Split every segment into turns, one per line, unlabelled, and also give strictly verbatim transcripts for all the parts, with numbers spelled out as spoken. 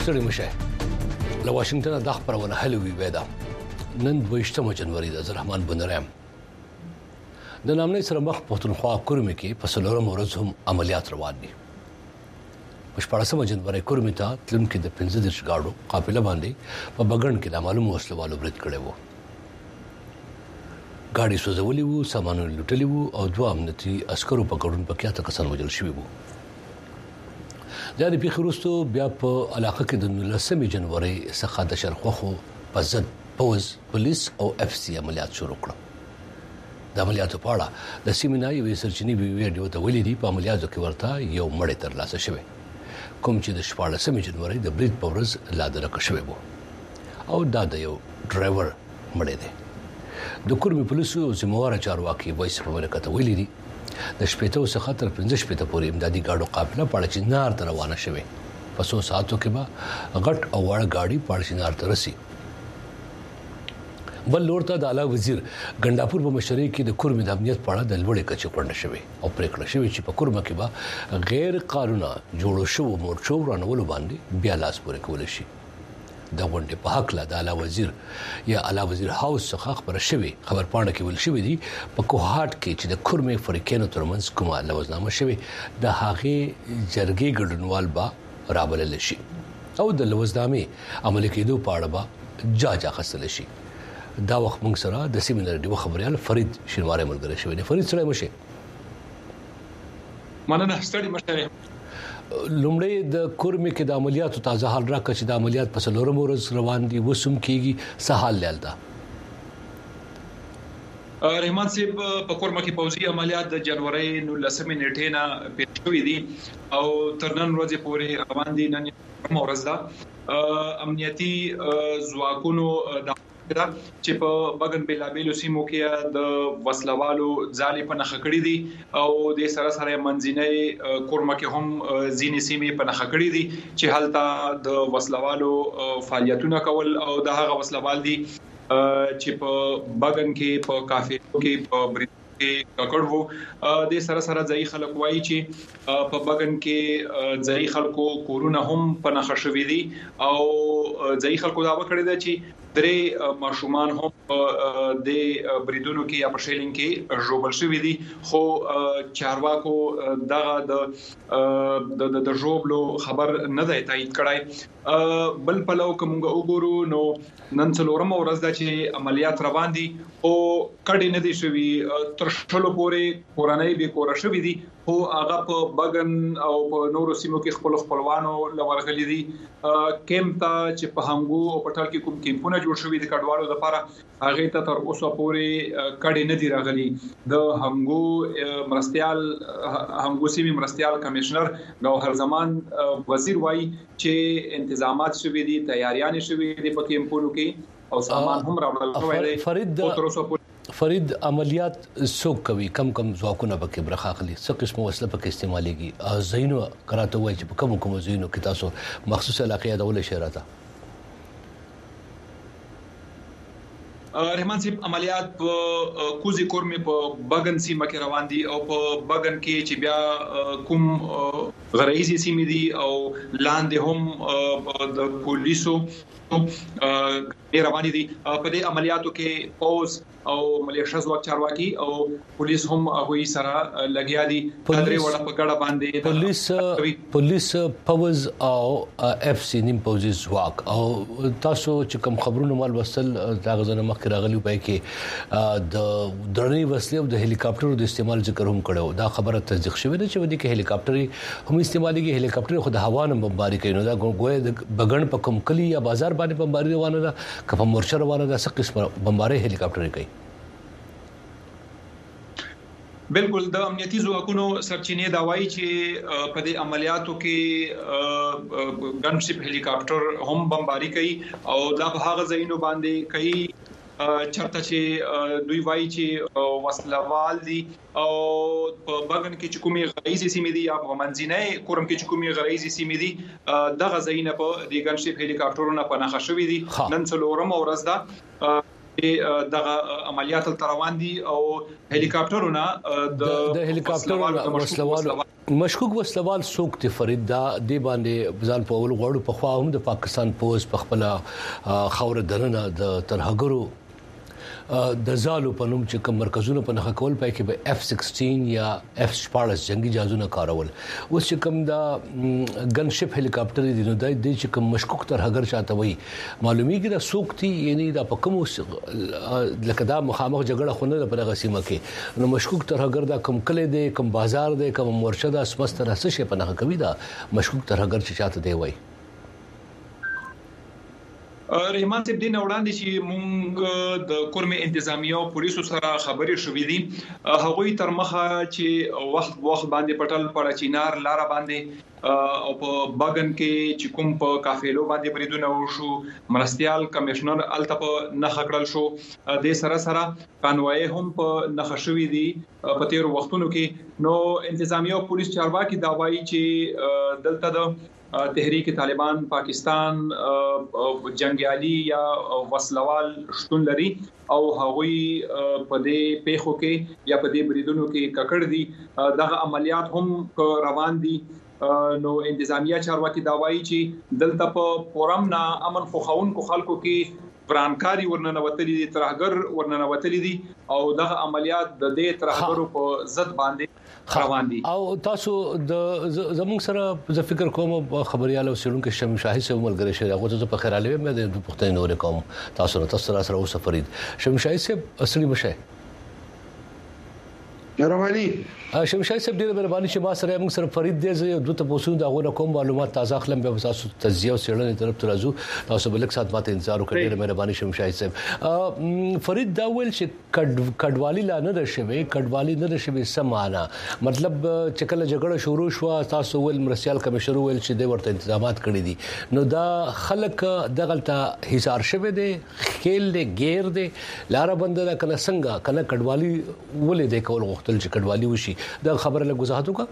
ستړي مشه له واشنگټن د خبرونه هلوي ودا نن دویشتمه جنوري د زرحمان بنرام د نامنې سره مخ پښتونخوا کورمه کې په سلورم ورځ هم عملیات روان دي په شپږمه جنوري کورمه ته تلونکو د پنځه دیرش گاډو قافله باندې په بغن کې د معلومه وسلوالو برید کړي وو ګاډي سوځولې وو سامان لوټلې وو او دوه امنیتي عسکرو په ګډون په کې اته کسان وژل شوي وو د دې پیښورستو بیا په علاقه کې د نولسمې جنوري څخه د شرخوخو په ضد پوز پولیس او اف سي عملیات شروع کړل د عملیاتو په اړه د سیمینای وی سرچینی ویډیو ته ولې دی په عملیاتو کې ورته یو مړی تر لاسه شوی کوم چې د شپږمې جنوري د برید په ورځ لا درک شوی وو او دا د یو ډرایور مړی دی د کورمي پولیسو او زمواره چارواکي وایس په ورکته ویلي دي د شپېته څخه تر پنځه شپېته پورې امدادي گاډو قافله پاړچینار ته روانه شوه په څو ساعتو کې به غټ او وړ گاډي پاړچینار ته رسي بل لورته د اعلی وزیر ګنداپور په مشرۍ کې د کورمي د امنیت په اړه د لوړې کچې کړنه شوه او پریکړه شوه چې په کورمه کې به غیر قانوني جوړو شو مورچو رانولو باندې بیا لاس پورې کول شي د غونډې په حق لا د اعلی وزیر یا اعلی وزیر هاوس څخه خبر شوی خبر پاڼه کې ول شوی دی په کوهات کې چې د کورمي فریقینو ترمنځ کومه لوزنامه شوی د هغه جرګې ګډونوال با رابلل شي او د لوزنامې عملي کېدو په اړه به جاج اخیستل شي دا وخت موږ سره د سیمینار دی خبريال فرید شینواری ملګری شوی دی فرید سره مشه
مننه ستړي مشه
لومړی د کورمي کې د عملیاتو تازه حال راکړ چې د عملیات په سلورم ورځ روان دي وسوم کېږي سهال لیالدا
رحمان صاحب په کورمه کې پوځي عملیات د جنوري نولسمې نیټې نه پیل شوې دي او تر نن ورځې پورې روان دي نن ورځ دا امنیتي ځواکونو د چې په بغن بلابلو سیمو کې د وسلوالو ځالې په نخ کړې دي او د سره سره منځنۍ کورمه کې هم ځینې سیمې په نخ کړې دي چې حالت د وسلوالو فعالیتونه کول او د هغه وسلوال دي چې په بغن کې په کافي کې په برید کې کړو د سره سره ځای خلک وایي چې په بغن کې ځای خلکو کورونه هم په نخ شوي دي او ځای خلکو دا وکړي دي چې درې ماشومان هم د بریدونو کې یا په شیلینګ کې جوړل شوی دي خو چارواکو دغه د د د جوړلو خبر نه دی تایید کړای بل په لو کومه وګورو نو نن څلورم ورځ د چې عملیات روان دي او کډې نه دي شوی تر شلو پورې کورنۍ به کور شوی دي خو هغه په بغن او په نورو سیمو کې خپل خپلوانو لورغلي دي کیمپ ته چې په هنګو او پټل کې کوم کیمپونه جوړ شوی دي کډوالو لپاره هغه ته تر اوسه پورې کډې نه دي راغلي د هنګو مرستيال هنګو سیمې مرستيال کمشنر ګوهر زمان وزیر وایي چې انتظامات شوي دي تیاریان شوي دي په کیمپونو کې او سامان هم راوړل شوی دی
فرید فرید عملیات څوک کوي کم کم ځواکونه پکې برخه اخلي څه قسمه وسله پکې استعمالېږي زینو کراته وایي چې په کوم کوم زینو کې تاسو مخصوص علاقې د ولې شهرته
رحمان صاحب عملیات په کوزي کورمي په بغن سیمه کې روان دي او په بغن کې چې بیا کوم غرایزي سیمه دي او لاندې هم د پولیسو روان دي په دې عملیاتو کې پوز او ملیشیا ځواک چارواکي او پولیس هم هغه سره لګیا دي درې وړه په ګډه باندې
پولیس پولیس پوز او اف سي نیم پوز ځواک او تاسو چې کوم خبرونه مال وصل دا غزنه مخ راغلی پای کې د درنې وسلې او د هلیکاپټرو د استعمال ذکر هم کړو دا خبره تصدیق شوې ده چې ودی کې هلیکاپټر هم استعمالېږي هلیکاپټر خو د هوا نه بمباري کوي نو دا ګویا د بغن په کوم کلی یا بازار باندې بمباري روانه ده کله مرشد روانه ده څه قسمه بمباري هلیکاپټر کوي
بالکل د امنیتي ځواکونو سرچینې دا وایي چې په دې عملیاتو کې ګنشپ هلیکاپټر هم بمباري کوي او دا په هغه ځایونو باندې کوي چرته چې دوی وایي چې وسلوال دي او په بغن کې چې کومي غرایزي سیمې دي یا په منځنۍ کورم کې چې کومي غرایزي سیمې دي دغه ځایونه په دې ګنشپ هلیکاپټرونو په نخښه شوې دي نن څلورم ورځ ده دغه عملیات تر روان دي او هلیکاپټرونه
د هلیکاپټرونو وسلوالو مشکوک وسلوال څوک ته فرید دا دی باندې ځان په اول غوړو په خوا هم د پاکستان پوز په خپل خاور دننه د ترهګرو د زالو په نوم چې کوم مرکزونه په نخښه کول پای کې به اف سیکسټین یا اف فورټین جنگي جهازونه کارول اوس چې کوم دا ګن شپ هلیکاپټر دي نو د دې چې کوم مشکوک ترهګر چاته وي معلومیږي دا سوکتي یعنی دا په کوم لکه دا مخامخ جګړه خونه په غسیمه کې نو مشکوک ترهګر دا کوم کله دی کوم بازار دی کوم مرشد اسمستر څه شي په نخښه کوي دا مشکوک ترهګر چې چاته دی وای
رحمان صاحب دین وړاندې چې مونږ د کورمه انتظامیه او پولیسو سره خبرې شوې دي هغوی تر مخه چې وخت وخت باندې پټل پړ چینار لار باندې او په باغن کې چې کوم په کافیلو باندې بریدونه وشو مرستيال کمشنر الته نه خکړل شو د سره سره قانوي هم په نخښوي دي په تیر وختونو کې نو انتظامیه او پولیس چارواکي دا وایي چې دلته د تحریک طالبان پاکستان جنگیالي یا وسلوال شتون لري او هغوی په دې پیښو کې یا په دې بریدونو کې ککړ دي دغه عملیات هم روان دي نو انتظامیه چارواکي دا وایي چې دلته په پورم نه امن خوخون کو خلکو کې برانکاری ورننه وتلې دي ترهګر ورننه وتلې دي او دغه عملیات د دې ترهګرو په ضد باندې روان دي
او تاسو د زموږ سره ز فکر کوم خبرياله وسلون کې شم شاهي سره ملګری شي هغه ته په خیراله مې د پښتنې نور کوم تاسو نه تاسو سره اوس فرید شم شاهي سره اصلي مشه
مهرباني
شمشای صاحب ډیره مهرباني چې ما سره موږ سره فرید دی زه دوه تاسو دا غوډه کوم معلومات تازه خلم به تاسو تجزیه او سیړنې طرف ته راځو تاسو بل څه ماته انتظار وکړئ ډیره مهرباني شمشای صاحب فرید دا ول چې کډوالي لا نه رشوي کډوالي نه رشوي سمانا مطلب چې کله جګړه شروع شو تاسو ول مرسیال کمشنر ول چې د ورته تنظیمات کړی دي نو دا خلک دغلطه حصار شوه دي خیل دي غیر دي لار بند دا کنه څنګه کنه کډوالي ولې د کول غوښتل چې کډوالي وشي دا خبره له وضاحت وکړه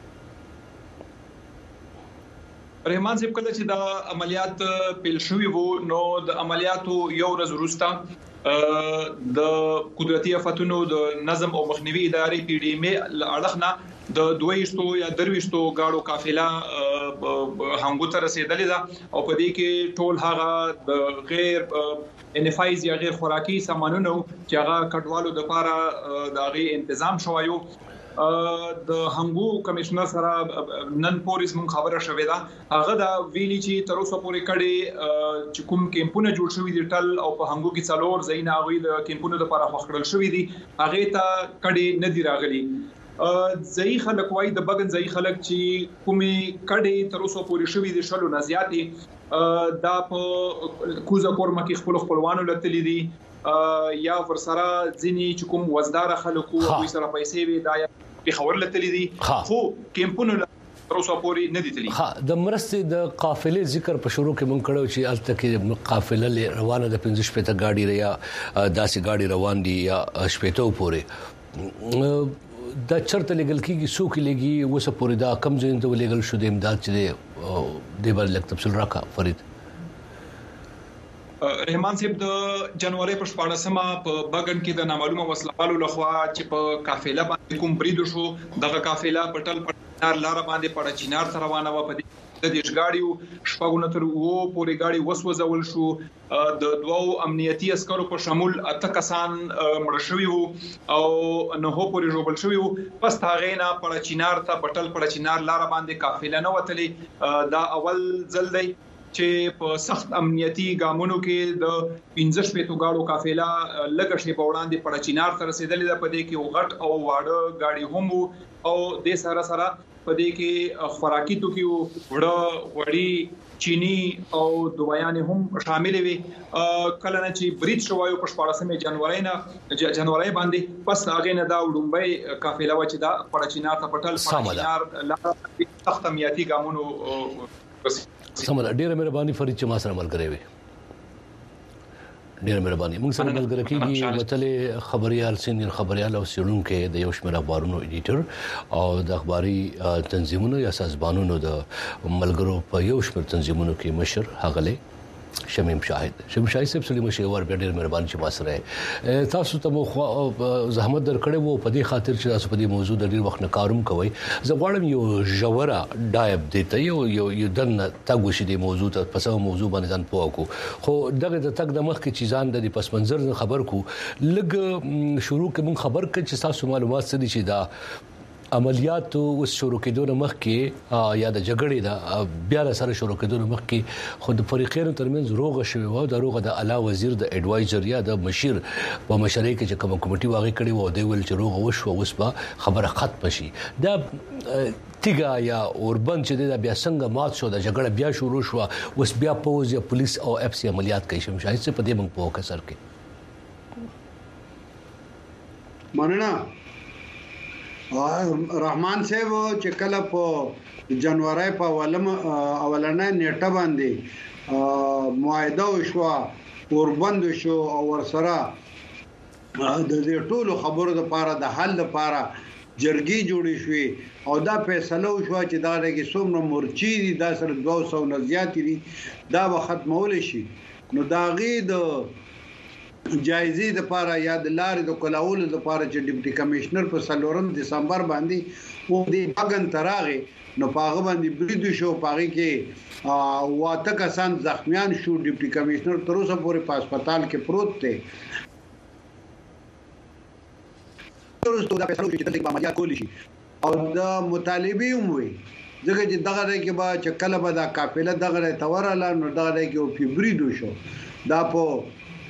رحمان صاحب کله چې دا عملیات پیل شوی وو نو د عملیاتو یو ورځ وروسته د قدرتي آفاتونو د نظم او مخنیوي ادارې پی ډی ایم اړخنه د دویشتو یا درويشتو گاډو قافله هنګو ته رسیدلې ده او په دې کې ټول هغه د غیر انفایز یا غیر خوراکي سامانونو چې هغه کډوالو د لپاره د غي تنظیم شوایو د هنګو کمشنر سره نن پولیس مون خبره شوې ده هغه دا ویلي چې تر اوسه پورې کړي چې کوم کیمپونه جوړ شوی دي ټل او په هنګو کې څلور زینا غوي د کیمپونو لپاره خوخړل شوی دي هغه ته کړي نه دی راغلي ځای خلک وای د بغن ځای خلک چې کومي کړي تر اوسه پورې شوی دي شلو نه زیاتې دا په کوزه کورمه کې خپل خپلوانو لتلې دي یا ورسره ځینی چې کوم وزدار خلکو او سره پیسې وي دا په خبر لتلې دي خو کیمپونو تروسه پوری نه دي تللی
ها د مرستې د قافلې ذکر په شروع کې مونږ کړو چې الته کې قافله روانه د پنځه شپته گاډي یا داسې گاډي روان دي یا شپته پورې دا چرته لګل کیږي سو کې لګي وسه پورې دا کم ځین ته لګل شو د امداد چې د بل لک تفصیل راکا فرید
رحمان صاحب د جنوري په شپږمه په بغن کې د نامعلومه وسلوالو لخوا چې په قافله باندې کوم برید شو دغه قافله پټل پټار لار باندې پړ چینار تر روانه و په د دیش گاډیو شپږونه تر وو پورې گاډي وسوځول شو د دوو امنیتي عسکرو په شمول اته کسان مړ شوي وو او نه هو پورې جوړل شوي وو پس هغه نه پړ چینار ته پټل پړ چینار لار باندې قافله نه وتلې دا اول ځل دی چې په سخت امنیتي ګامونو کې د پنځه شپږ غاړو قافله لګښ په وړاندې پړ چینار تر رسیدلې ده په دې کې غټ او واړه غاډي هم او د سره سره په دې کې خوراکي توکي وړه وړي چینی او دوايان هم شامل وي کله نه چې برید شوایو په شپږمه جنوري نه جنوري باندې پس هغه نه دا وډمبي قافله و چې دا پړ چینار ته پټل پړ چینار لا سخت امنیتي ګامونو
سمره ډیره مهرباني فرید چې ما سره ملګری وي ډیره مهرباني موږ سره ملګری کیږي متله خبريال سینیر خبريال او سیړون کې د یو شمېر اخبارونو ایډیټر او د اخباري تنظیمونو یا سازمانونو د ملګرو په یو شمېر تنظیمونو کې مشر هغله شمیم شاهد شمیم شاهد صاحب سلیمه شیوار ډېر مهربان چې ما سره تاسو ته مو زحمت درکړې وو په دې خاطر چې تاسو په دې موضوع د ډېر وخت نه کاروم کوي زه غواړم یو ژوره ډایب دیته یو یو دن تاسو شې د موضوع ته پسو موضوع باندې ځان پوه کو خو دغه د تک د مخ کې چیزان د پس منظر خبر کو لګ شروع کې مون خبر کړ چې تاسو معلومات څه دي چې دا عملیات اوس شروع کېدو مخ کې یا د جګړې دا بیا سره شروع کېدو مخ کې خود فریقینو ترمنځ روغه شوی و د روغه د اعلی وزیر د ایڈوایزر یا د مشیر په مشرۍ کې چې کوم کمیټي واغې کړي وو د ویل چې روغه وشو اوس به خبره ختم شي دا تیګا یا اوربن چې د بیا څنګه مات شو د جګړه بیا شروع شو اوس بیا پوز یا پولیس او اف سی عملیات کوي شمشاهد څخه په دې موږ په وکړ سر کې
مننه رحمان صاحب چې کله په جنوري په اولم اولنه نیټه باندې معاهده وشو اوربند شو او ورسره د دې ټولو خبرو لپاره د حل لپاره جرګي جوړې شوې او دا فیصله وشو چې دا لګي څومره مورچی دي دا سره دوه سوه نه زیات دي دا به ختمول شي نو دا غي د جایزې د لپاره یا د لارې د کلاولو د لپاره چې ډیپټي کمشنر په څلورم دسمبر باندې و دې بغن تراغه نو پاغه باندې بریدو شو پاغه کې واته کسان زخمیان شو ډیپټي کمشنر تر اوسه پورې په هسپتال کې پروت دی ترڅو دا فیصله چې تلک عملیات کولی شي او د مطالبه وموي ځکه چې دغه کې با چې کله به دا قافله دغه توراله نو دغه کې په بریدو شو دا په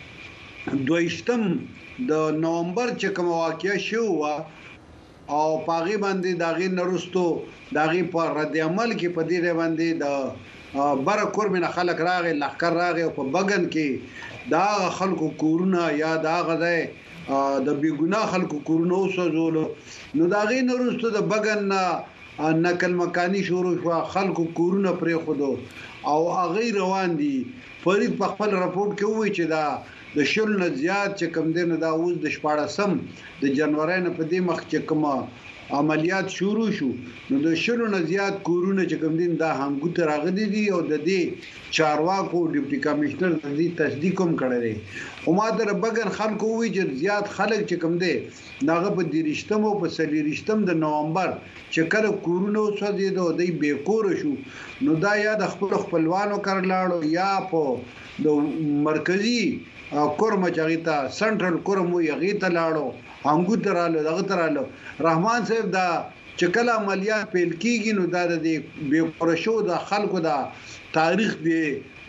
دویشتم د نومبر چې کوم واقعیا شو او پاغي باندې داغي نرستو داغي په رد عمل کې په دې باندې د بر کورمن خلک راغی لخر راغی په بغن کې دا خلکو کورونه یا دا غځه د بیګنا خلکو کورونه وسوزول نو داغي نرستو د بغن نقل مکانی شروع شو خلکو کورونه پرې خودو او هغه روان دي فرید په خپل راپورټ کې وایي چې دا د شل نه زیات چې کم دینه دا اوس د شپاړسم د جنوري نه په دې مخ چې کوم عملیات شروع شو نو د شل نه زیات کورونه چې کم دین دا هنګو ته راغلي دي او د دې چارواکو ډیپټي کمشنر د دې تصدیق هم کړی دی او ما در بغن خلکو وی چې زیات خلک چې کم دي ناغه په دیرشتم او په سلیریشتم د نومبر چې کله کورونه وسدي دوی به کور شو نو دا یا د خپل خپلوانو کړلاړو یا په د مرکزی کورم چاغیتا سنټرل کورم وی غیته لاړو هنګو ترالو دغه ترالو رحمان صاحب دا چې کله عملیات پیل کیږي نو دا د بے پرشو د خلکو دا تاریخ دی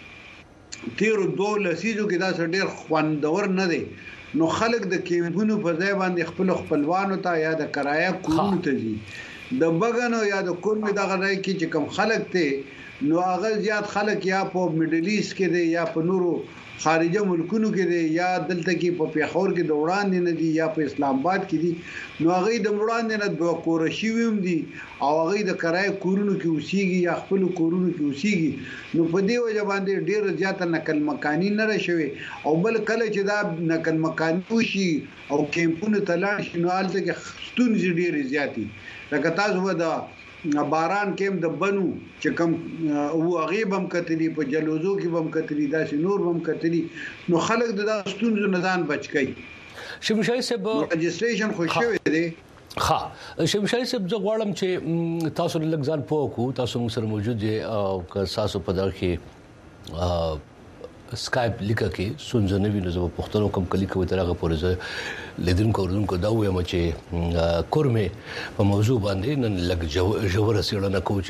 تیر دوه لسیزو کې دا ډېر خواندور نه دی نو خلک د کیمپونو په ځای باندې خپل خپلوانو ته یا د کرایه کورونو ته دي د بغنو یا د کورم دغه راي کې چې کم خلک ته نو هغه زیات خلک یا په میډل ایست کې دي یا په نورو خارجه ملکونو کې دي یا دلته کې په پیښور کې د وړاندې نه دي یا په اسلام آباد کې دي نو هغه د وړاندې نه دوه کورشي ویم دي او هغه د کرای کورونو کې اوسېږي یا خپل کورونو کې اوسېږي نو په دې وجه باندې ډېر زیاته نقل مکانی نه راشي او بل کله چې دا نقل مکانی وشي او کیمپونو ته لاړ شي نو حالت کې ستونزې ډېرې زیاتې لکه تاسو به دا باران کېم د بنو چې کم او غیب هم کتلی په جلوزو کې هم کتلی داسې نور هم کتلی نو خلک د ستونزو نه ځان بچ کړي
شمشای صاحب
رجسټریشن خو شوی دی
ها شمشای صاحب زه غواړم چې تاسو لږ ځان پوه کو تاسو سره موجود یې او که تاسو په دغه کې سکایپ لیکه کې سنځنه وینځو په پښتنو کوم کلی کوي ترغه پورې لیدونکو ورونکو دا وایم چې کورمه په موضوع باندې نن لګ جوړ سیړنه کو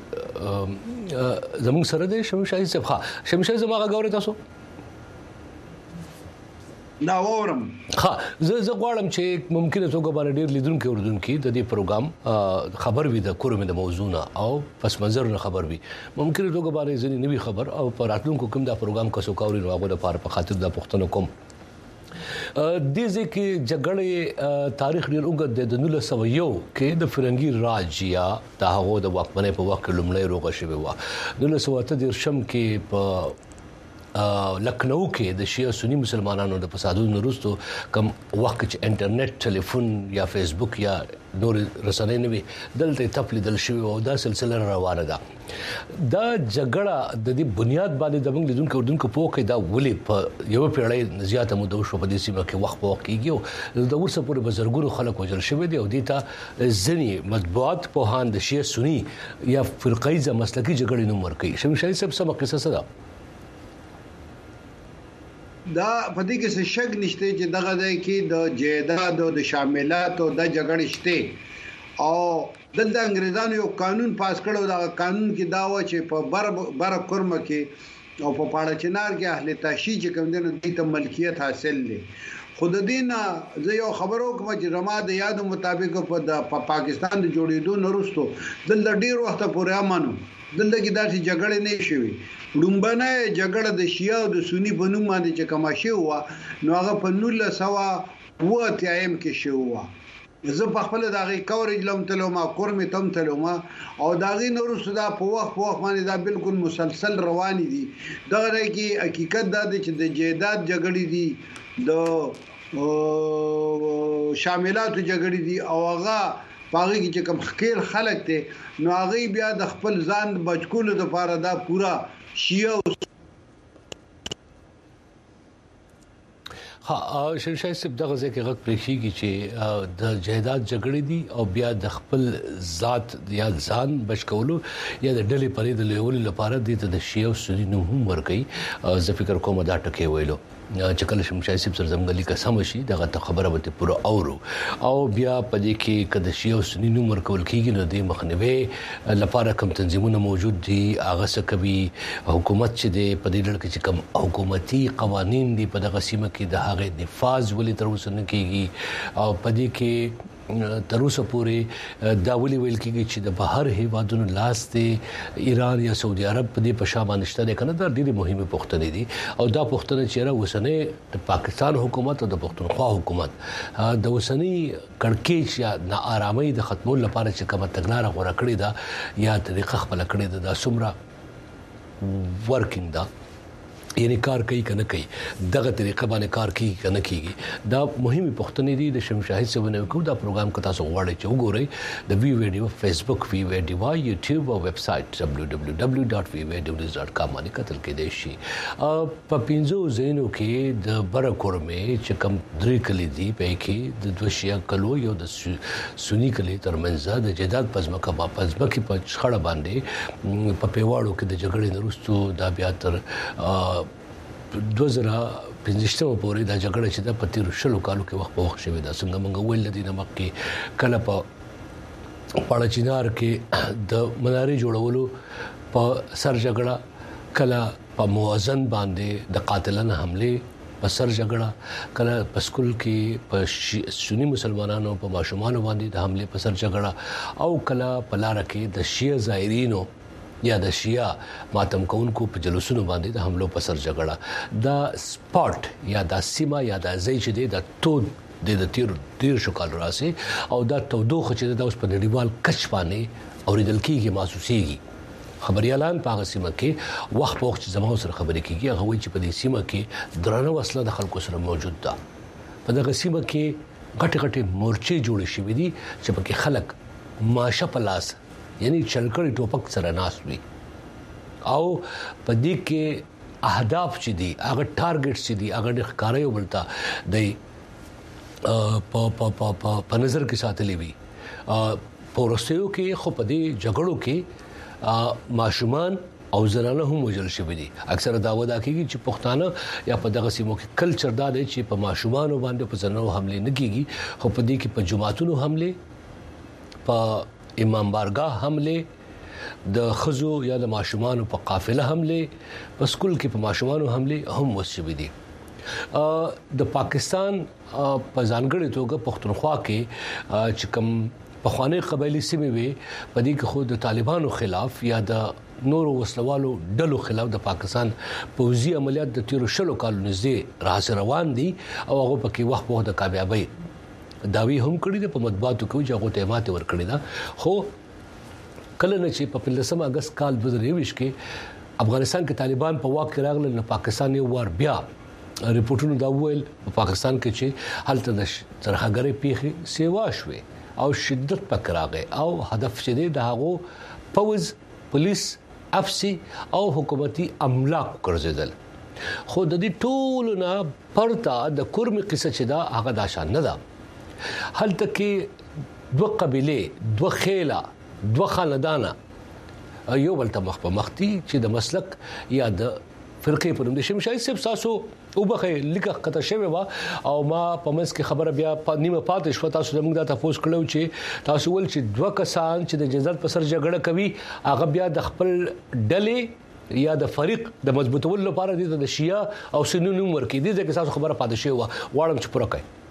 چې زموږ سره د شمشای صاحب ښه شمشای زما غوړې تاسو
دا وورم
ها زه زه غواړم چې ممکنه څنګه باندې ډیر لیدونکو اوردونکو د دې پروګرام خبر وي د کورمه د موضوع نه او پس منظر نه خبر وي ممکنه څنګه باندې ځنی نوي خبر او پر راتلونکو کوم دا پروګرام کسو کاوري نو هغه د پاره په خاطر د پښتنو کوم د دې کې جګړې تاریخ ډیر اوږد د نولس سوه یو کې د فرنګي راج یا د هغه د واکمنۍ په وخت کې لومړی روغه شوی و نولس سوه اته دېرشم کې په لکھنؤ کې د شیعه سنی مسلمانانو د فسادونو وروسته کوم وخت چې انټرنیټ ټلیفون یا فیسبوک یا نور رسنۍ نه وي دلته تپلی دل شوی او دا سلسله روانه ده دا جګړه د دې بنیاد باندې د موږ لیدونکو اردوونکو په کې دا ولې په یو پیړۍ زیاته مو د شو په دې سیمه کې وخت په وخت کېږي د ورسره پورې بزرګونو خلک وجل شوی دي او دیتا ځنی مطبوعات په هان د شیعه سنی یا فرقایزه مسلکی جګړې نوم ورکړي شمشي شاهي صاحب سم قصه ده
دا پدې کې څه شک نشته چې دغه ځای کې د جیداد او د شاملات او د جګړې شته او دلته انګريزانو یو قانون پاس کړو دا قانون کې دا و چې په بر بر کورمه کې او په پاړه چنار کې اهل تاشی چې کوم دنه د ته ملکیت حاصل لې خود دینه زه یو خبرو کوم چې رما د یادو مطابق په د پاکستان د جوړېدو نورستو دلته ډیر وخت پورې امانو دلته کې داسې جګړې نه شوي ډومبنه جګړه د شیعه او د سنی په نوم باندې چې کومه شی و نو هغه په نولس سوه اوه اتیا کې شی و زه په خپل دغه کورج لم تلوما کورمه تم تلوما او دغه نورستو دا په وخت په وخت باندې دا بالکل مسلسل روان دي دغه کې حقیقت دا دی چې د جیداد جګړې دي د شاملات جګړې دي او هغه پاغي چې کوم خیر خلک ته نو هغه بیا د خپل ځان بچکولو لپاره دا پورا شیعه
ها شمشي صاحب دغه ځکه غږ پرېږي چې د جهاد جګړې دي او بیا د خپل ذات یا ځان بچکولو یا د ډلې پرې د لیول لپاره د شیعه سنی نوم هم ورکړي زه فکر کوم دا ټکی ویلو چې کله شمشي صاحب سره زمغلي قسم شي دغه خبره به پوره اورو او بیا پدې کې کده شیعه سنی نوم ورکول کیږي نو د مخنیوي لپاره کوم تنظیمونه موجود دي هغه څه کوي حکومت چې د پدې لړ کې کوم حکومتي قوانين دي په دغه سیمه کې د هغه نفاذ ولې تر اوسه نه کیږي او پدې کې تر اوسه پورې دا ولي ویل کیږي چې د بهر هیوادونو لاس ته ایران یا سعودي عرب په دې په شابه نشته ده کنه دا ډېری مهمه پوښتنې دي او دا پوښتنه چې را وسنه د پاکستان حکومت او د پښتونخوا حکومت د وسنی کڑکېچ یا ناارامۍ د ختمولو لپاره چې کومه تګلارې غوړه کړې ده یا طریقه خپل کړې ده د سمرا ورکینګ ده یعنی کار کوي کنه کوي دغه طریقه باندې کار کوي کنه کوي دا مهمه پښتنې دي د شمشاهي سبنه کو دا پروګرام کتا سو غواړي چې وګورئ د وی ویډیو فیسبوک وی ویډیو یوټیوب او ویب سټ دبليو دبليو دبليو ډاټ وی ویډیو ډاټ کام باندې کتل کې دی شي په پینځو زینو کې د برکورمه چې کم درې کلی دي په کې د دوشیا کلو یو د سنی کلی ترمنځ د جداد پزماکه په پزماکه په خړه باندې په پیواړو کې د جګړې وروسته دا بیا تر دوه زره پنځشتمه پورې دا جګړه چې د پتیر شلو کالو کې وخت په وخت شوې ده څنګه موږ ویل دي نو مکه کله په پاړه چینار کې د مناري جوړولو په سر جګړه کله په موازن باندې د قاتلانه حمله په سر جګړه کله په سکول کې په سنی مسلمانانو په ماشومان باندې د حمله په سر جګړه او کله په لار کې د شیعه زائرینو یا د شیعه ماتم کوونکو په جلوسونو باندې د حملو په سر جګړه دا سپاټ یا د سیما یا د ځای چې د تو د تیر تیر شو کال راسي او دا تودوخه چې د اوس په نړیوال کچ باندې اوریدل کیږي محسوسيږي خبريالان په سیمه کې وخت په وخت زموږ سره خبرې کیږي هغه چې په دې سیمه کې درنه وسله د خلکو سره موجود ده په دغه سیمه کې غټ غټ مورچې جوړې شوې دي چې په کې خلک ماشه پلاس یعنی چلکړی ټوپک سره ناس وي او په دې کې اهداف چې دي هغه ټارګټس چې دي هغه د ښکارې وبلتا د په په په په نظر کې ساتلې وي پورستیو کې خو په دې جګړو کې ماشومان او زنانه هم وجل شوی دي اکثره دا ودا کوي چې پښتانه یا په دغه سیمو کې کلچر دا دی چې په ماشومان باندې په زنانو حمله نه کیږي خو په دې کې په جماعتونو حمله په امام بارگاه حمله د خزو یا د ماشومان په قافله حمله په سکول کې په ماشومان حمله هم وشوي دي د پاکستان په ځانګړي توګه پښتونخوا کې چې کوم په خواني قبایلی سیمې وي په دې کې خود د طالبانو خلاف یا د نور وسلوالو ډلو خلاف د پاکستان پوځي عملیات د تیر شلو کالو نږدې راز روان دي او هغه پکې وخت په د کامیابی داوی هم کړی د په مطبوعاتو کې چې هغه ته ماته ور کړی دا خو کله نه چې په پنځم اگست کال دوه هزار یو کې افغانستان کې طالبان په واک کې راغلل نو پاکستان یو ور بیا ریپورتونو دا ویل په پاکستان کې چې هلته د ترهګرۍ پیښې سیوا شوې او شدت پکې راغی او هدف چې د هغو پوز پولیس افسي او حکومتي املاک ګرځیدل خو د دې ټول نه پرتا د کورم قصه چې دا هغه د شان نه ده هلته کې دوه قبيله دوه خيله دوه خاندانه یو بل ته مخ په مختي چې د مسلک یا د فرقې په نوم د شمشای صاحب تاسو او بخې لیکه کته شوی وا او ما په منځ کې خبره بیا نیمه پاتې شو تاسو زموږ د تاسو کړو چې تاسو ول چې دوه کسان چې د جزات پر سر جګړه کوي هغه بیا د خپل ډلې یا د فریق د مضبوطولو لپاره د شیعه او سنی نوم ورکې دي چې تاسو خبره پاتې شوی وا واړم چې پوره کوي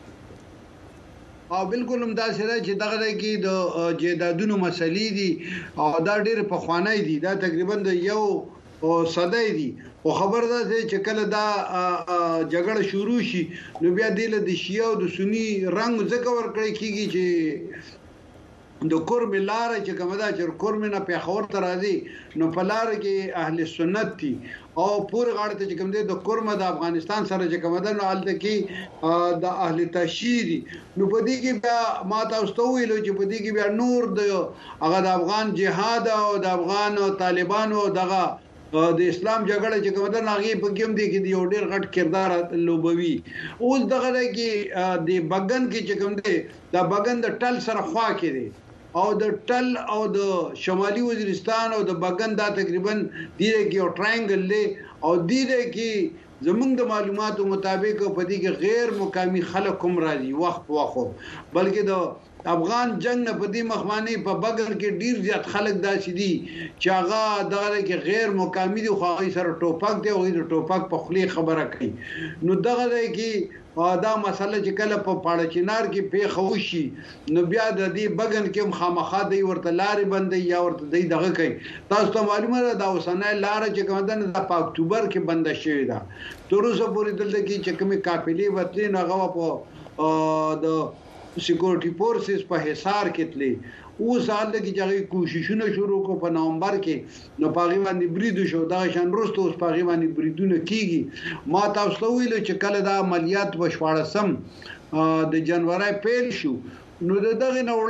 او بالکل هم دا سره چې دغه کې د جیدادونو مسلې دي او دا ډېر په خوانای دي دا تقریبا د یو صدای دي او خبر ده چې کله دا جګړه شروع شي نو بیا د شیعه او د سنی رنگ زکه ور کړی کیږي چې د کورم لار چې کومه دا چې کورم نه په خور تر راځي نو په لار کې اهل سنت دي او پور غاړه ته چې کوم دي د کورم د افغانستان سره چې کومه دا نو حالت کې د اهل تشیری نو په دې کې بیا ما تاسو ته ویلو چې په دې کې بیا نور د هغه د افغان جهاد او د افغان طالبانو دغه د اسلام جګړه چې کومه دا ناغي په کوم دي کې یو ډېر غټ کردار لوبوي اوس دغه کې د بغن کې چې کوم دي د بغن د ټل سره خوا کې دي او د ټل او د شمالي وزیرستان او د بغن دا تقریبا دیره کې یو ټراینګل دی او دیره کې زمونږ د معلوماتو مطابق په دې کې غیر مقامی خلک هم راځي وخت وخت بلکې د افغان جنگ نه په دې مخمانی په بغن کې ډیر زیات خلک داسې دي چې هغه دغه کې غیر مقامی دي خو هغه سره ټوپک دی او د ټوپک په خلی خبره کوي نو دغه کې دا مسله چې کله په پاړه چنار کې پیښ وشي نو بیا د دې بغن کې خامخا دی ورته لارې بندي یا ورته دی دغه کوي تاسو ته معلومه ده دا اوسنۍ لار چې کومه ده د اکتوبر کې بند شوې ده تر اوسه پورې دلته کې چې کومه قافلې وتلې نه غوا په د سکیورټي فورسز په حصار کې تلې اوس حال کې چې کوششونه شروع کو په نومبر کې نو پاغي باندې بریدو شو دا شان وروسته اوس پاغي باندې بریدونه کیږي ما تاسو ته ویل چې کله دا عملیات وشواړسم د جنوري پیل شو نو دغه نه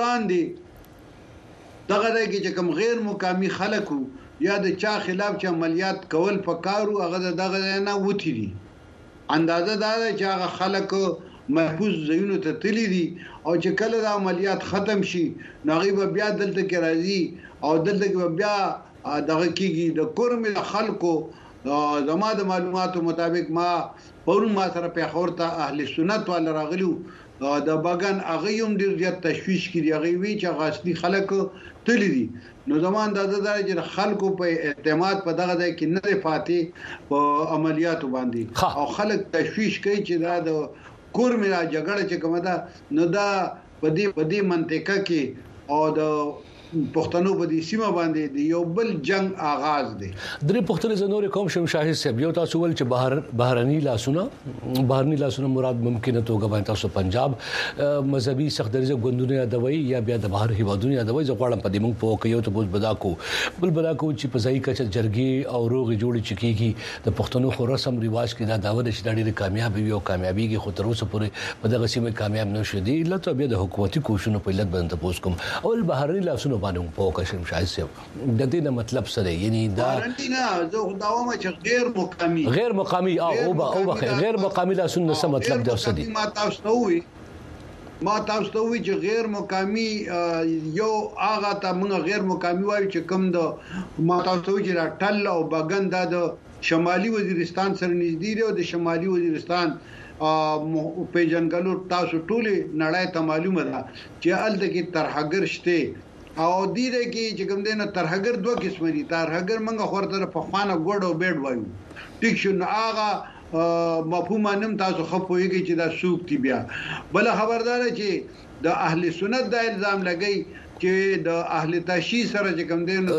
وړاندې دغه کې چې کوم غیر مقامی خلکو یا د چا خلاف چې عملیات کول پکارو هغه دغه نه وتی دي اندازه دا چې هغه خلک محفوظ ځایونو ته تللی دي او چې کله دا عملیات ختم شي نغیب بیا دلته کې راځي او دلته کې بیا دغه کېږي د کورم خلکو زما د معلوماتو مطابق ما پرون ما سره په خور ته اهل سنت ول راغلو د بغن هغه هم ډیر زیات تشویش کړي هغه وی چې غاصبي خلک تللی دي نو زمان د درجه خلکو په اعتماد په دغه ځای کې نه فاتح په عملیاتو باندې او خلک تشویش کوي چې دا د کورم را جګړه چې کومه ده نو دا په دې په دې منطقه کې او د پښتنو په دې سیمه باندې د یو بل جنگ آغاز دی
درې پښتنې زنور کوم شم شاهد صاحب یو تاسو ول چې بهر بهرني لاسونه بهرني لاسونه مراد ممکنه توګه باندې تاسو پنجاب مذهبي سخت درجه غوندونه یادوي یا بیا د بهر هیوادونو یادوي زه غواړم په دې مونږ په کې یو ته بوز بدا کو بل بدا کو چې په ځای کې جرګي او روغ جوړي چکیږي د پښتنو خو رسم ریواج کې دا داوود چې ډېر کامیاب وي او کامیابیږي خو تر اوسه پورې په دغه سیمه کامیاب نشو دي الا ته بیا د حکومتي کوششونو په لټ باندې پوس کوم او بهرني لاسونه باندې په کوشش شاید صاحب د دې نه مطلب څه دی یعنی دا
نه زه داومه چې غیر مقامی
غیر مقامی او او غیر مقامی لاسونه څه مطلب دی څه دی
ما تاسو ته وی ما تاسو ته وی چې غیر مقامی یو هغه ته موږ غیر مقامی وایو چې کوم د ما تاسو ته وی چې ټل او بغن د شمالي وزیرستان سره نږدې دی او د شمالي وزیرستان په جنګلو تاسو ټولې نړۍ ته معلومه ده چې الته کې ترهګر شته او دې دې کې چې کوم دینه ترهګر دوه قسم دي ترهګر منګه خورته په خوانه ګډ او بیډ وایو ټیک شو نو هغه مفهوم نیم تاسو خپويږي چې دا سوق دی بیا بل خبردار چې د اهل سنت د الزام لګي چې د اهل تشیع سره چې کوم دین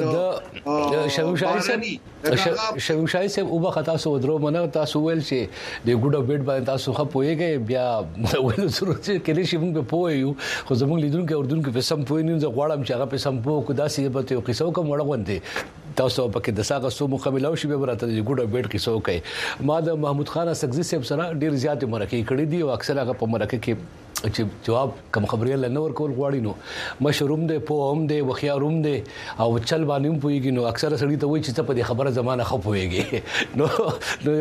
د شمشای صاحب شمشای صاحب او به تاسو درو منه تاسو ول چې د ګډو بیډ باندې تاسو خپويږي بیا ول سره چې کله شي موږ پوهیو خو زموږ لیدونکو اردن کې په سم پوهینو زه غواړم چې هغه په سم پوه کو داسې به ته قصو کوم وړوندې تاسو په کې د ساغه سو مقابله شي به راته د ګډه بیٹ کې سو کوي ما د محمود خان سګزي صاحب سره ډیر زیات مرکه کړې دي او اکثر هغه په مرکه کې چې جواب کوم خبري لنور کول غواړي نو مشروم دي په هم دي وخياروم دي او چل باندې پويږي نو اکثر سړی ته وایي چې په دې خبره زمانه خو پويږي نو نو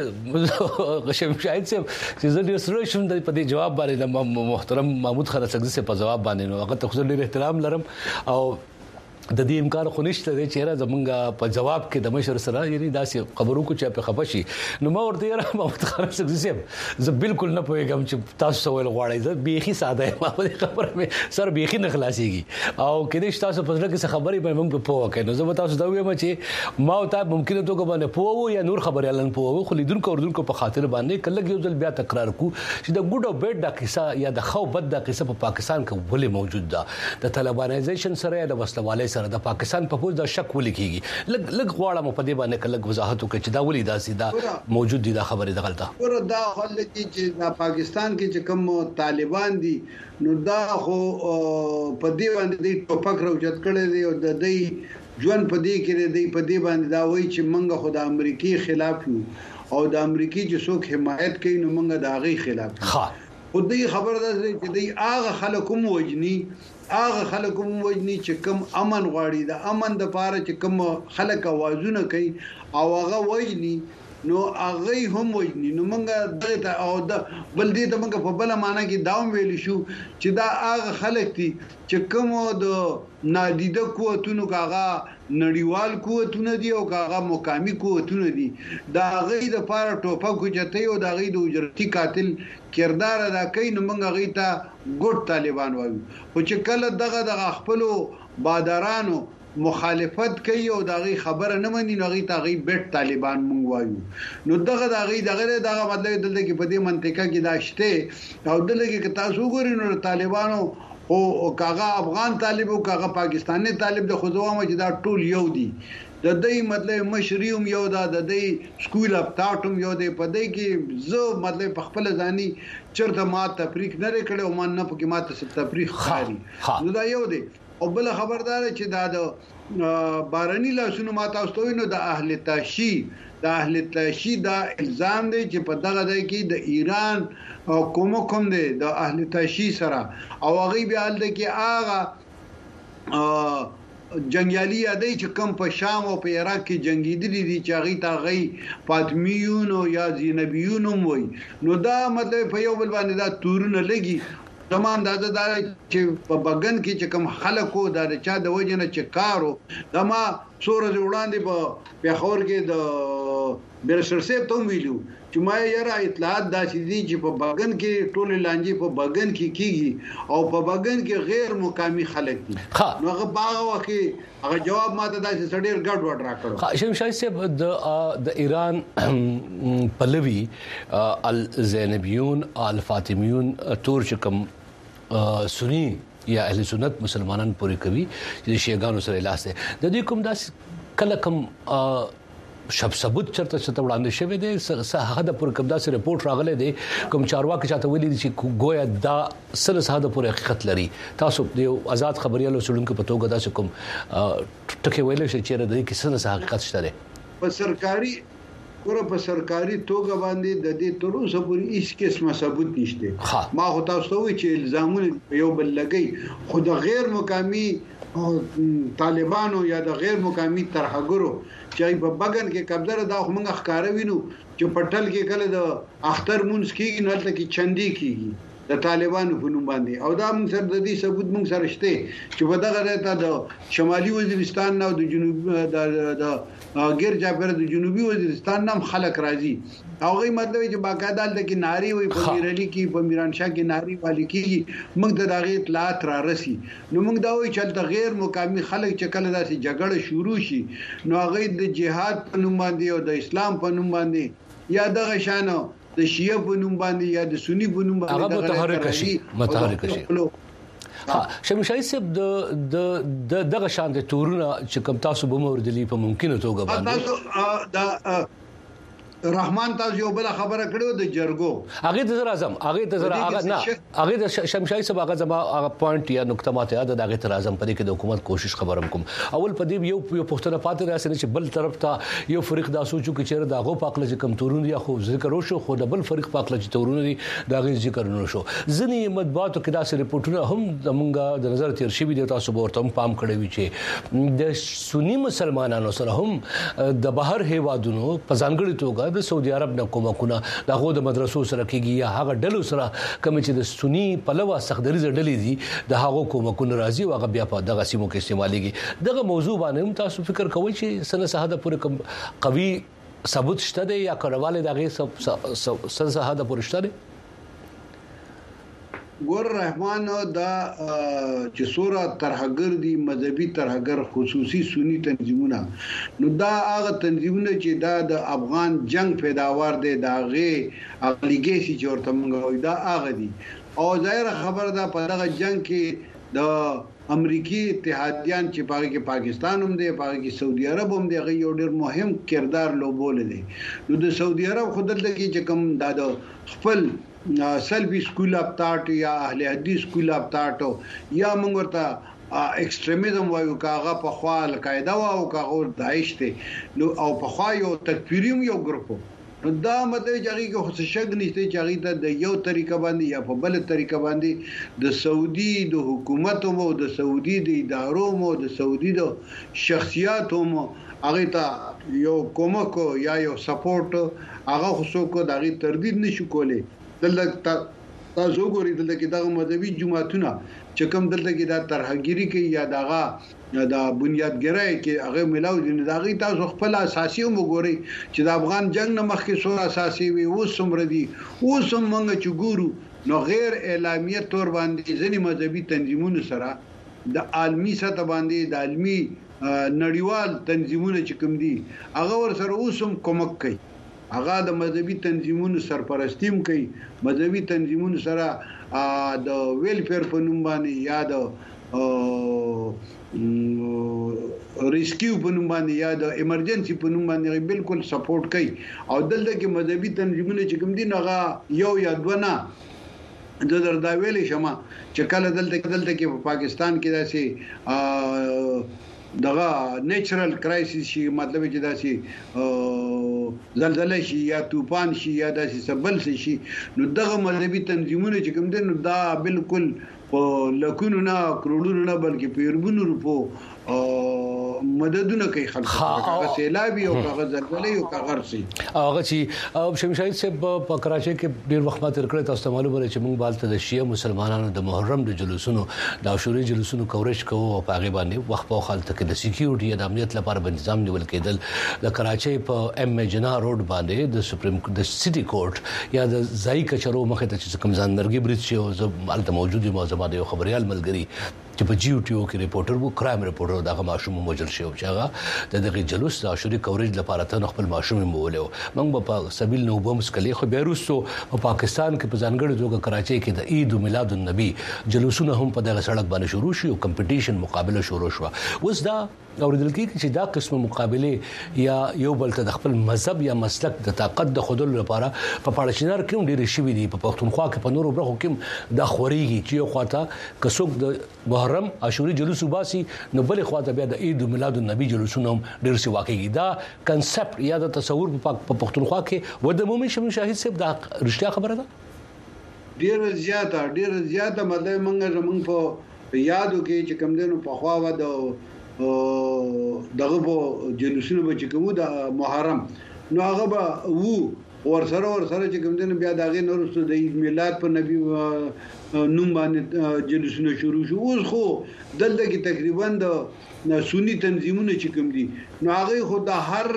ورته غشم شاهد صاحب چې زه ډیر سره شوم د دې جواب باندې محترم محمود خان سګزي صاحب په جواب باندې نو هغه ته خو ډیر احترام لرم او د دې امکان خو نشته چې چیرې زمونږه په جواب کې د مشر سره یعنی داسې خبرو کو چې په خفشي نو ما ورته یې محمود خان سګزي صاحب زه بالکل نه پوهیږم چې تاسو سوال غواړئ زه بيخي ساده ما په خبره مې سر بيخي نه خلاصيږي او کله چې تاسو په ځل کې خبرې به موږ په پوه کړو زه تاسو ته وایم چې ما او ته ممکن ته کو باندې پوه یا نور خبرې لن پوه خو لیدونکو اوردونکو په خاطر باندې کله یو ځل بیا تکرار کو چې د ګډ او بیډ د قصه یا د خو بد د قصه په پاکستان کې ولې موجود ده د طالبانایزیشن سره یا د وسلوالۍ سره د پاکستان په پوز د شک ولیکيږي لګ لګ غواړم په دې باندې کله وضاحت وکړي چې دا ولې دا سیدا موجود دي دا خبره د غلطه
ور دا خلک چې د پاکستان کې چې کوم طالبان دي نو دا خو په دې باندې د ټوپک راوچت کړي دي او د دې ژوند په دې کې دی په دې باندې دا وایي چې منګه خو د امریکای خلاف یو او د امریکای چې څوک حمایت کوي نو منګه د هغه خلاف ها خو دې خبر ده چې دی هغه خلکوم وجني هغه خلکوم وجني چې کوم امن غواړي د امن د پاره چې کوم خلک आवाजونه کوي او هغه وجني نو هغه هم وجني نو موږ دغه او د بل دې ته موږ په بل معنا کې داوم ویل شو چې دا هغه خلک دي چې کوم د نادیده قوتونو کاغه نړیوال قوتونه دي او کاغه مقامی قوتونه دي دا غي د پاره ټوپک چته او دا غي د اجرتي قاتل کردار ادا کوي نو موږ غي ته ګډ طالبان وایو او چې کله دغه د خپل بادرانو مخالفت کوي او دغه خبره نه مني نو غي ته غي بیت طالبان مونږ وایو نو دغه دغه دغه دغه مطلب دلته کې په دې منطقه کې داشته او دلته کې تاسو ګورئ نو طالبانو او کاغه افغان طالب او کاغه پاکستاني طالب د خوځوامه چې دا ټول یو دي د دې مطلب مشریوم یو دا د دې سکول اپ تاټوم یو دی په دې کې زه مطلب په خپل ځاني چرته ما تفریق نه کړو او ما نه پکې ما ته تفریق خاري نو دا یو دی او بل خبردار چې دا د بارني لاسونو ما تاسو ته نو د اهل تاشي د اهل تاشي دا الزام دی چې په دغه ځای کې د ایران او کوم کوم دی د اهل تاشي سره او هغه بیا د کې هغه جنگیالي یادې چې کم په شام او په عراق کې جنگي دي دي چې هغه ته غي فاطمیون او یا زینبیون وای نو دا مطلب په یو بل باندې دا تورونه لګي تمام دا دا چې په بغن کې چې کوم خلکو دا چا د وجنه چې کارو دا ما څوره وړاندې په پیښور کې د برسر سیب ته ویلو چې ما یې اطلاعات داسې دي چې په بغن کې ټول لانجې په بغن کې کیږي او په بغن کې غیر مقامی خلک دي نو هغه باغ وکي هغه جواب ماته داسې سړیر ګډ وډ راکړو
هاشم شاه صاحب د د ایران پلوي الزینبیون الفاطمیون تور چکم سنی یا اهل سنت مسلمانان پوری کوي چې شیعاګانو سره لاس ده د دې کوم داس کله کوم شب ثبوت چرته چته وړاندې شوی دی ساده پر کوم داس رپورت راغلی دی کوم چارواکي چاته ویلي چې گویا دا سره ساده پر حقیقت لري تاسو د آزاد خبريالو سړونکو په توګه داس کوم ټکي ویل شي چې د کې سره حقیقت شته
په سرکاري ګوره په سرکاري توګه باندې د دې تر اوسه پورې هیڅ قسمه ثبوت نشته ما خو تاسو ته وی چې الزامونه یو بل لګي خو د غیر مقامی طالبانو یا د غیر مقامی ترهګرو چې په بغن کې قبضه دا خو موږ ښکارا وینو چې پټل کې کله د اختر مونږ کېږي نو تل کې چندي کېږي د طالبانو په نوم باندې او دا موږ سره د دې ثبوت موږ سره شته چې په دغه راته د شمالي وزیرستان نو د جنوب د غیر جابر د جنوبي وزیرستان نام خلک راځي هغه مطلب چې باقاعده د کې ناری وي په میرلی کې په میرانشاه کې ناری والی کې موږ د دغه اطلاعات را رسي نو موږ دا وایو چې د غیر مقامی خلک چې کله داسې جګړه شروع شي نو هغه د جهاد په نوم باندې او د اسلام په نوم باندې یا دغه شانو د شیعه په نوم باندې یا د سنی په نوم باندې
هغه متحرک شي متحرک شي ها شمشای صاحب د د دغه شان د تورونه چې کوم تاسو به موردلی په ممکنه توګه باندې
تاسو دا رحمان تاسو یو بل خبره کړو د جرګو
هغه ته اعظم هغه ته زرا هغه نه هغه د شمشای صاحب هغه زما هغه پوینټ یا نقطه ماته یاد د هغه ته اعظم پرې کې د حکومت کوشش خبرم کوم اول په دې یو یو پښتنه پاتې راسي چې بل طرف ته یو فریق دا سوچو کې چیرې داغو پاکله چې کم تورون یا خو ذکر وشو خو د بل فریق پاکله چې تورون دي داغه ذکر نه شو ځنی مطبوعاتو کې دا سره رپورټونه هم زمونږ د نظر تیر شي وي تاسو ورته پام کړی وي چې د سنی مسلمانانو سره هم د بهر هیوادونو په ځانګړي توګه د سعودي عرب نه کومکونه دغه د مدرسو سره کېږي یا هغه ډلو سره کوم چې د سنی پلوه سخدري ډلې دي د هغه کومکونه راځي او هغه بیا په دغه سیمو کې استعماليږي دغه موضوع باندې هم تاسو فکر کوئ چې سنه سهاده پورې قوي ثبوت شته دی یا کړهواله دغه سنه سهاده پورې شته دی
ګور رحمان دا چې سوره ترهګر دي مذهبي ترهګر خصوصي سنی تنظیمونه نو دا هغه تنظیمونه چې دا د افغان جنگ پیداوار دي دا غي اغلیګي چې ورته موږ دا هغه دي او ظاهر خبر ده په دغه جنگ کې د امریکای اتحادیان چې پاره کې پاکستان هم دی پاره کې سعودي عرب هم دی غي یو ډېر مهم کردار لوبول دي نو د سعودي عرب خود دلته کې چې کوم دا د خپل سلبي سکول اف تاټ یا اهل حدیث سکول اف تاټ یا موږ ورته ایکستریمیزم وایو کاغه په خوا القاعده او کاغه داعش ته نو او په خوا یو تکفیریم یو ګروپ نو دا مطلب چې هغه کو څه شګ نشته چې هغه د یو طریقه باندې یا په بل طریقه باندې د سعودي د حکومت او د سعودي د ادارو او د سعودي د شخصیت او هغه ته یو کومک یا یو سپورټ هغه خصو کو دغه تردید نشو کولای دلته تاسو ګورئ دلته کې دغه مذهبي جماعتونه چې کوم دلته کې دا ترهګيري کوي یا دغه دا بنیادګرای کې هغه ملاو دي دغه تاسو خپل اساسي وګورئ چې د افغان جنگ نه مخکې سور اساسي وي اوس سمره دي اوس هم موږ چې ګورو نو غیر اعلامیه تور باندې ځینې مذهبي تنظیمونو سره د عالمی سطح باندې د عالمی نړیوال تنظیمونه چې کوم دي هغه ور سره اوس هم کومک کوي هغه د مذهبي تنظیمونو سرپرستیم کوي مذهبي تنظیمونو سره د ویلفیر په نوم باندې یا د ریسکیو په نوم باندې یا د ایمرجنسي په نوم باندې بالکل سپورټ کوي او دلته کې مذهبي تنظیمونه چې کوم دي هغه یو یا دوه نه د درداویلې شمه چې کله دلته دلته کې په پاکستان کې داسې دغه نیچرل کرایسس شي مطلب چې داسې زلزلہ شي یا طوفان شي یا داسې سبل شي نو دغه مذهبي تنظیمونه چې کوم دي نو دا بالکل په لکونو نه کروڑونو نه بلکې په اربونو روپو مددونه کوي خلک هغه سیلابي او هغه زلزلې او هغه رسي
هغه چې شمشاهید صاحب په کراچۍ کې ډیر وخت ماته کړی تاسو ته معلومه چې موږ بالته د شیعه مسلمانانو د محرم د جلوسونو د عاشوري جلوسونو کوریج کوو او په هغه باندې وخت په خالت کې د سکیورټي د امنیت لپاره تنظیم نیول کېدل د کراچۍ په ام جنا روډ باندې د سپریم د سټي کورټ یا د ځای کچرو مخه ته چې کوم ځان نرګي برید شي او زمالته موجودي موضوع د خبريال ملګری چې په جیو ټي او کې ریپورټر وو کرایم ریپورټر دغه ماشوم موجل شو چې هغه د دغه جلوس د عاشوري کوریج لپاره ته خپل ماشوم مولو موږ په سبیل نو بم سکلي خو بیروسو په پاکستان کې په ځانګړي توګه کراچۍ کې د عید او میلاد النبی جلوسونه هم په دغه سړک باندې شروع شو او کمپټیشن مقابله شروع شو اوس دا اوریدل کېږي چې دا قسم مقابله یا یو بل ته د خپل مذهب یا مسلک د طاقت د خودل لپاره په پاړشینار کې ډېر شي دي په پښتونخوا کې په نورو برخو کې د خوريږي چې یو خواته کڅوک د محرم عاشوري جلوس وباسي نو بل خواته بیا د عید او میلاد النبی جلوسونه ډېر سی واقعي دا کنسپټ یا د تصور په پښتونخوا کې و د مومن شاهد صاحب دا رښتیا خبره ده
ډېر زیاته ډېر زیاته مطلب موږ زمونږ په یادو کې چې کوم دینو په خوا و د دغه په جلوسونو به چې کوم د محرم نو هغه به وو ور سره ور سره چې کوم دین بیا دغه نورسته د عید میلاد په نبی نوم باندې جلوسونه شروع شو اوس خو دلته کې تقریبا د سنی تنظیمونه چې کوم دي نو هغه خو د هر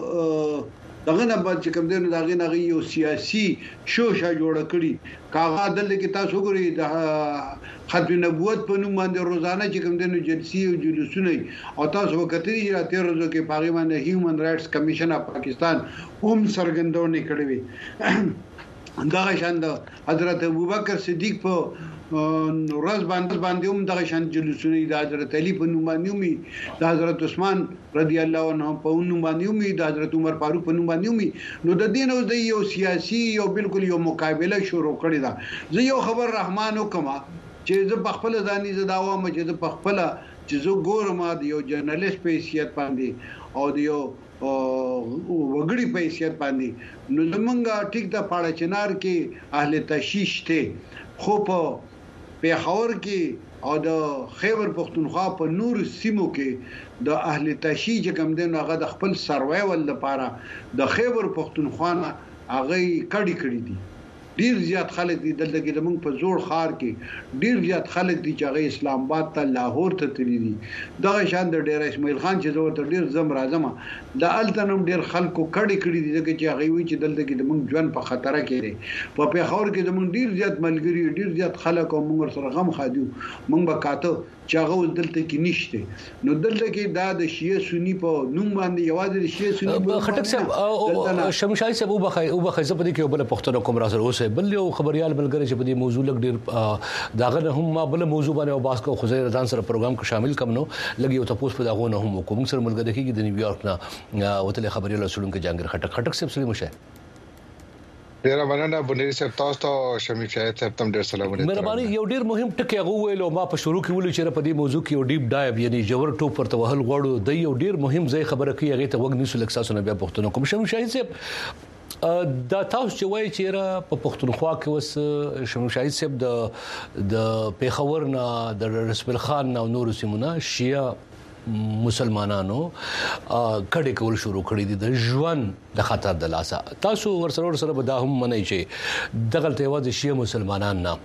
دغه نه بعد چې کوم دین دغه نه یو سیاسي شوشه جوړ کړي کاغه دلته کې تاسو ګورئ د ختم نبوت په نوم باندې روزانه چې کوم دنو جلسي او جلوسونه او تاسو وکړئ چې راته ورځو کې پاغي باندې هیومن رائټس کمیشن اف پاکستان هم سرګندونه کړې وي دا شاند حضرت ابوبکر صدیق په ورځ باندې باندې هم دغه شان جلوسونه د حضرت علي په نوم باندې هم د حضرت عثمان رضی الله عنه په نوم باندې هم د حضرت عمر فاروق په نوم باندې هم نو د دین او د یو سیاسي یو بالکل یو مقابله شروع کړی دا زه یو خبر رحمان وکما چې زه په خپل ځاني زه داوا م چې زه په خپل چې زه ګورم د یو جرنالست په حیثیت باندې او د یو وګړي په حیثیت باندې نو زمونږه ټیک د پاړه چنار کې اهل تشیش ته خو په پیښور کې او د خیبر پختونخوا په نور سیمو کې د اهل تشیج کوم دین هغه د خپل سروایول لپاره د خیبر پختونخوا هغه کډی کړی دي ډیر زیات خلک دي دلته کې د موږ په زوړ خار کې ډیر زیات خلک دي چې هغه اسلام آباد ته لاهور ته تللی دي دغه شان د ډیر اسماعیل خان چې زه ورته ډیر زم راځم د التنم ډیر خلکو کډی کړی دي چې هغه وی چې دلته کې د موږ ژوند په خطر کې دي په پیښور کې د موږ ډیر زیات ملګری ډیر زیات خلک او موږ سره غم خادو موږ به کاته چې هغه دلته کې نشته نو دلته کې دا د شیعه سنی په نوم باندې یوازې د شیعه سنی
خټک صاحب شمشای صاحب وبخای وبخای زه په دې کې بل پښتنو کوم راځل اوسه بل یو خبريال بلګری چې په دې موضوع لګ ډیر داغه هم ما بل موضوع باندې او باس کو خزر رضان سره پروګرام کې شامل کم نو لګي او تاسو په داغه نه هم کوم سره ملګری کېږي د نیویارک نه وتل خبريال رسولون کې جانګر خټک خټک صاحب سلیم شه
ډیر مننه بنيري صاحب تاسو ته شمیم شاهد صاحب تم ډیر سلام علیکم
مهرباني یو ډیر مهم ټکی هغه ویلو ما په شروع کې ویل چې په دې موضوع کې یو ډیپ ډایو یعنی جوړ ټوپ پر توهل غوړو د یو ډیر مهم ځای خبره کوي هغه ته وګ نیسو لکساسونه بیا پښتنو کوم شمیم شاهد صاحب دا تاسو چې وایي چې را په پښتونخوا کې وس شمیم شاهد صاحب د د پیښور نه د رسول خان نه نور سیمونه شیعه مسلمانانو کډه کول شروع کړی دي د ژوند د خطر د لاسه تاسو ورسره ورسره به دا هم منئ چې دغه تیواز شیعه مسلمانان نه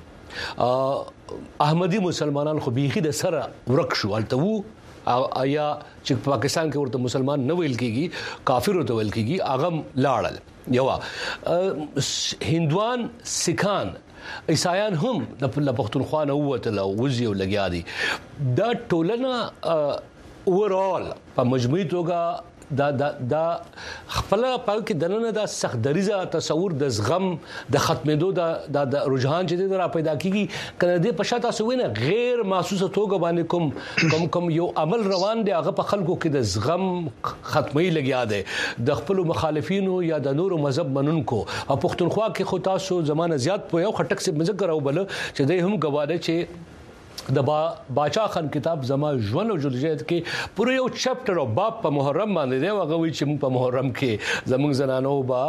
احمدي مسلمانان خو بيخي د سره ورک شو الته وو آیا چې پاکستان کې ورته مسلمان نه ویل کیږي کافر ورته ویل کیږي اغم لاړل یو هندوان سکان عیسایان هم د پښتونخوا نه وته وزي او لګیا دي دا ټولنه اوورال په مجموعي توګه دا دا دا خپل په کې دنه دا سخت دریزه تصور د زغم د ختمېدو د د رجحان چې د را پیدا کیږي کنه د پښتا سوینه غیر محسوسه توګه باندې کوم کوم کوم یو عمل روان دی هغه په خلکو کې د زغم ختمي لګیا دی د خپل مخالفینو یا د نورو مذهب منونکو او پښتونخوا کې خو تاسو زمانه زیات په یو خټک سي مذکر او بل چې دوی هم گواډه چې د با باچا خان کتاب زما ژوند او جلجیت کې پوره یو چپټر او باب په محرم باندې دی هغه وی چې په محرم کې زموږ زنانو با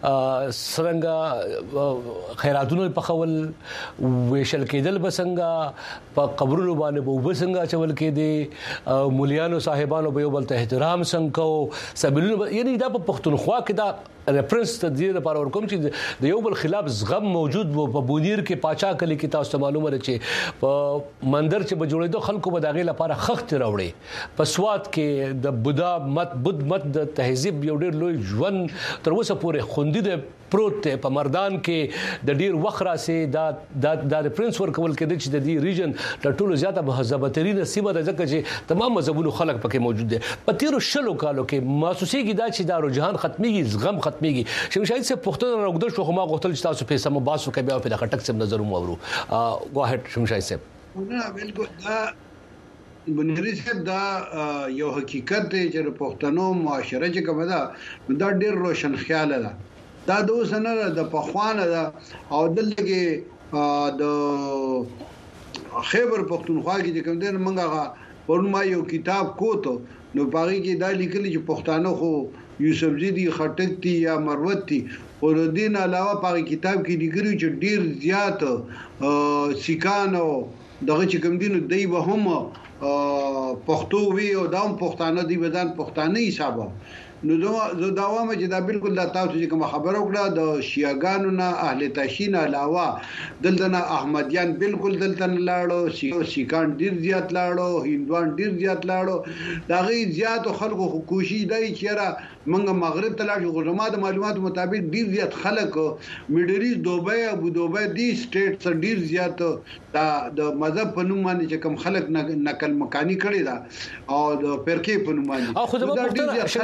سرنګا خیراتونو په خول ویشل کېدل بسنګا په قبرونو باندې به وبسنګا چول کې دي مولیانو صاحبانو به یو بل ته احترام څنګه سبیلونو یعنی دا په پښتونخوا کې دا ریفرنس ته دی لپاره ورکوم چې د یو بل خلاف زغم موجود وو په بونیر کې پاچا کلی کې تاسو معلومه ده چې په مندر چې بجوړېدو خلکو به داغه لپاره خخت راوړي په سواد کې د بودا مت بد مت د تهذیب یو ډېر لوی ژوند تر اوسه پورې خوندې ده پروت په مردان کې د ډیر وخت راسي دا د د پرنس ورکول کې د چې د دې ریجن د ټولو زیاته مهذبترین سیمه د ځکه چې تمام مذهبونو خلک پکې موجود دي په تیرو شلو کالو کې محسوسيږي دا چې دا رجحان ختميږي زغم ختميږي چې شاید څه پښتون راغدل شو خو ما غوښتل چې تاسو په سم باسو کې بیا په خټک سم نظر مو ورو گو هټ شمشای صاحب
نه بالکل دا بنيري صاحب دا یو حقیقت دی چې پښتنو معاشره چې کومه ده دا ډیر روشن خیال ده دا د وسنه د پخوانه ده او دلته کې د خیبر پښتونخوا کې چې کوم دین منګه ورما یو کتاب کوته نو باغی کې دا لیکلي چې پښتانه خو یوسف زیدی خټک تی یا مروت تی او د دین علاوه په کتاب کې لیکلي چې ډیر زیات سیکانو دغه چې کوم دین دی به هم پښتو وی او دام پښتانه دی بدن پښتانه حساب نو زه دا وایم چې دا بالکل دا تاسو چې کوم خبر وکړه د شیعاګانو نه اهل تشین علاوه دلته نه احمدیان بالکل دلته نه لاړو سیو سیکان ډیر زیات لاړو هندوان ډیر زیات لاړو دا غي زیات خلکو خو کوشش دی چې را منګه مغرب ته لاړو غوړما د معلوماتو مطابق ډیر زیات خلک میډریز دوبه ابو دوبه دی سټیټ سره ډیر زیات دا د مذهب په نوم باندې چې کوم خلک نقل مکانی کړی دا او د پرکې په نوم باندې
او خو دا شمشای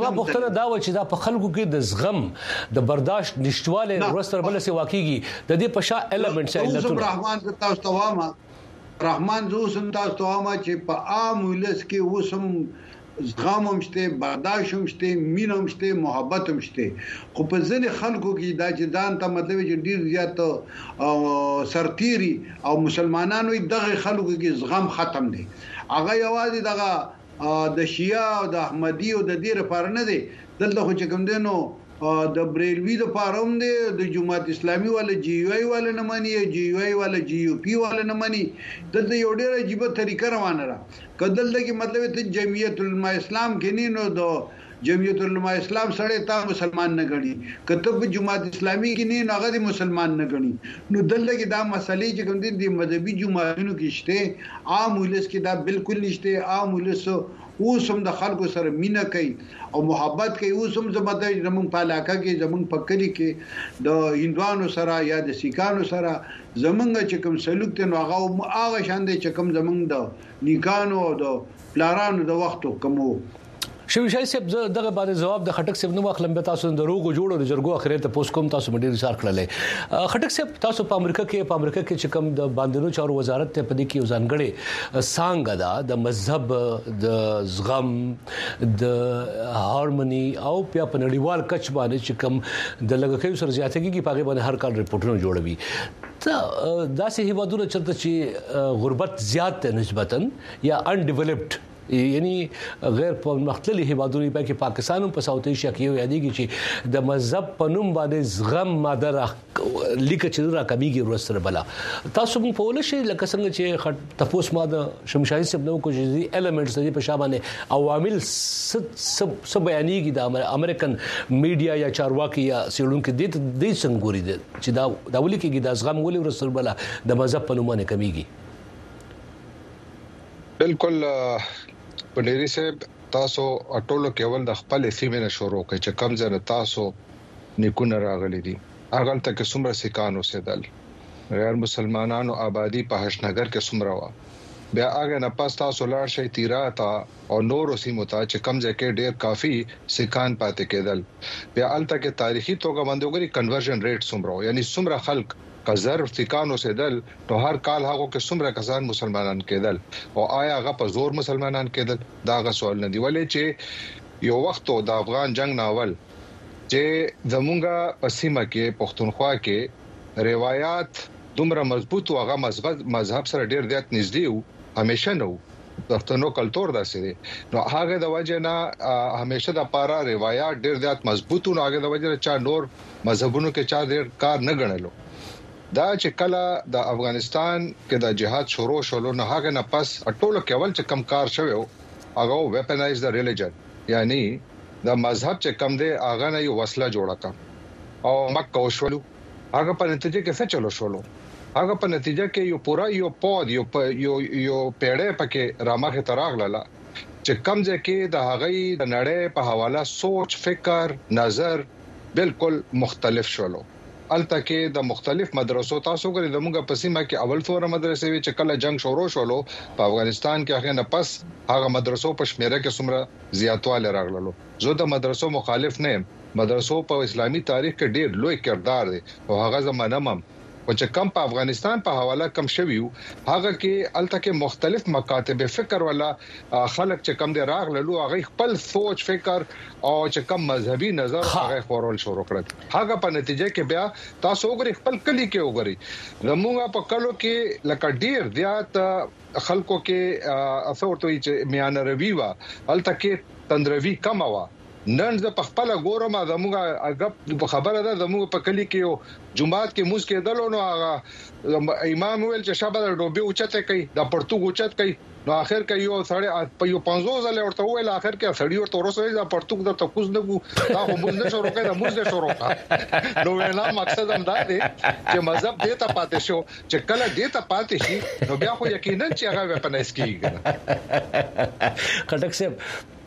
زما پوښتنه دا و چې دا په خلکو کې د زغم د برداشت نشټواله ورستر بل سي واقعي د دې په شا ایلیمنټ سي علتونه
رحمان تاسو ته واما رحمان زو سم تاسو ته واما چې په عام ولس کې وسم زغم هم شته برداشت هم شته مين هم شته محبت هم شته خو په ځینې خلکو کې دا چې ځان ته مطلب چې ډیر زیات او سرتيري او مسلمانانو دغه خلکو کې زغم ختم دي هغه یوازې دغه د شیعه او د احمدي او د دې لپاره نه دي دلته خو چې کوم دینو د بریلوی د پاروم دی د جماعت اسلامي ولا جی یو ای ولا نه مانی جی یو ای ولا جی یو پی ولا نه مانی دلته یو ډیره عجیب طریقه روانه را کدل دغه مطلب ته جمعیت العلماء اسلام کې نه نو د جمعیت العلماء اسلام سره تا مسلمان نه غړي کتب جماعت اسلامي کې نه هغه مسلمان نه غړي نو دلته کې دا مسلې چې کوم دي د مذهبي جماعتونو کې شته عام ولس کې دا بالکل نشته عام ولس اوس هم د خلکو سره مینا کوي او محبت کوي اوس هم زموږ زموږ په علاقه کې زموږ په کلی کې د هندوانو سره یا د سیکانو سره زموږ چې کوم سلوک ته نو هغه هغه شان دي چې کوم زموږ د نیکانو او د پلارانو د وختو کومو
شوی شای صاحب دغه باندې جواب د خټک صاحب نو اخلم به تاسو د روغو جوړو د جرګو اخره ته پوس کوم تاسو مډیر اشاره کړل خټک صاحب تاسو په امریکا کې په امریکا کې چې کوم د باندونو چارو وزارت ته پدې کې ځانګړي سانګ دا د مذهب د زغم د هارموني او په نړیوال کچ باندې چې کوم د لګکې سره زیاتګي کې پاګې باندې هر کال ریپورتونه جوړوي ته داسې هیوادونو چرته چې غربت زیات نسبتاً یا ان ډیولپډ یعنی غیر مختلف هیوادونو په کې پاکستان په ساوث ایشیا کې یو یادېږي چې د مذهب په نوم باندې زغم ماده لیک چې را کمیږي ورسره بلا تاسو په ول شي لکه څنګه چې تاسو ما د شمشاهي صاحب نو کوم چې ایلیمنټس دي په شابه عوامل سب سب بیانېږي د امریکن میډیا یا چارواکي یا سیړونکو د دې څنګه ګوري چې دا د ولي کې د زغم ولې ورسره بلا د مذهب په نوم باندې کمیږي
بالکل پډيري صاحب تاسو اټولو کېول د خپل سیمه شروع کوي چې کم ځنه تاسو نیکونه راغلي دي هغه ته کې څومره سکانو سیدل غیر مسلمانانو آبادی په هشنګر کې څومره وا بیا هغه نه پاس تاسو لاړ شي تیرا تا او نور سیمو ته چې کم ځکه ډیر کافي سکان پاتې کېدل بیا الته کې تاریخي توګه باندې وګوري کنورژن ریټ څومره یعنی څومره خلک کزر سکانو سیدل نو هر کال هغه کې څومره کسان مسلمانان کېدل او آیا هغه په زور مسلمانان کېدل دا غو سوال نه دی ولې چې یو وخت د افغان جنگ ناول چې زمونږه پسیمه کې پښتونخوا کې روایت دومره مضبوط او هغه مذهب مذهب سره ډیر زیات نږدې وو همیشه نو پښتنو کلچر داسې دي نو هغه د وجه نه همیشه د پارا روایت ډیر زیات مضبوط او هغه د وجه چا نور مذهبونو کې چا ډیر کار نه غنلو دا چې کله د افغانستان کې د جهاد شروع شول نو هغه نه پس ټولو کې اول چې کم کار شوی هغه ویپنایز د ریلیجن یعنی د مذهب چې کم دی هغه نه یو وسله جوړه کا او مکه وشولو هغه په نتیجه کې څه چلو شولو هغه په نتیجه کې یو پورا یو پود یو یو یو پیړې پکې رامخه تراغله چې کم ځکه د هغه د نړۍ په حواله سوچ فکر نظر بالکل مختلف شولو الته کې د مختلف مدرسو تاسو غوړي د موږ په سیمه کې اول څوره مدرسې وی چې کله جنگ شروع شولو په افغانستان کې هغه نه پس هغه مدرسو په شمیره کې څومره زیاتواله راغللو زه د مدرسو مخالف نه یم مدرسو په اسلامي تاریخ کې ډیر لوی کردار دی او هغه زمانه مم او چې کم په افغانستان په حواله کم شویو هغه کې الته کې مختلف مکاتب فکر ولا خلک چې کم دي راغللو هغه خپل سوچ فکر او چې کم مذهبي نظر هغه خورول شروع کړل هغه په نتیجه کې بیا تاسو وګورئ خپل کلی کې وګورئ زموږه په کلو کې لکه ډیر زیات خلکو کې اثر توي چې میان روي وا الته کې تندروي کم وا نن ز په خپل ګورم زموږه خبره ده زموږ په کلی کې جمعات کې موږ کې دلونو هغه امام ویل چې شابه د ډوبي اوچته کوي د پرتګ اوچت کوي نو اخر کې یو سړی په یو پنځوس ځله ورته ویل اخر کې سړی ورته ورسوي د پرتګ د تکوز دغه دا هم موږ شروع کړه موږ شروع کړه نو وینا مقصد هم دا دی چې مذهب دې ته پاتې شو چې کله دې ته پاتې شي نو بیا خو یقینا چې هغه وپنایس کیږي
خټک صاحب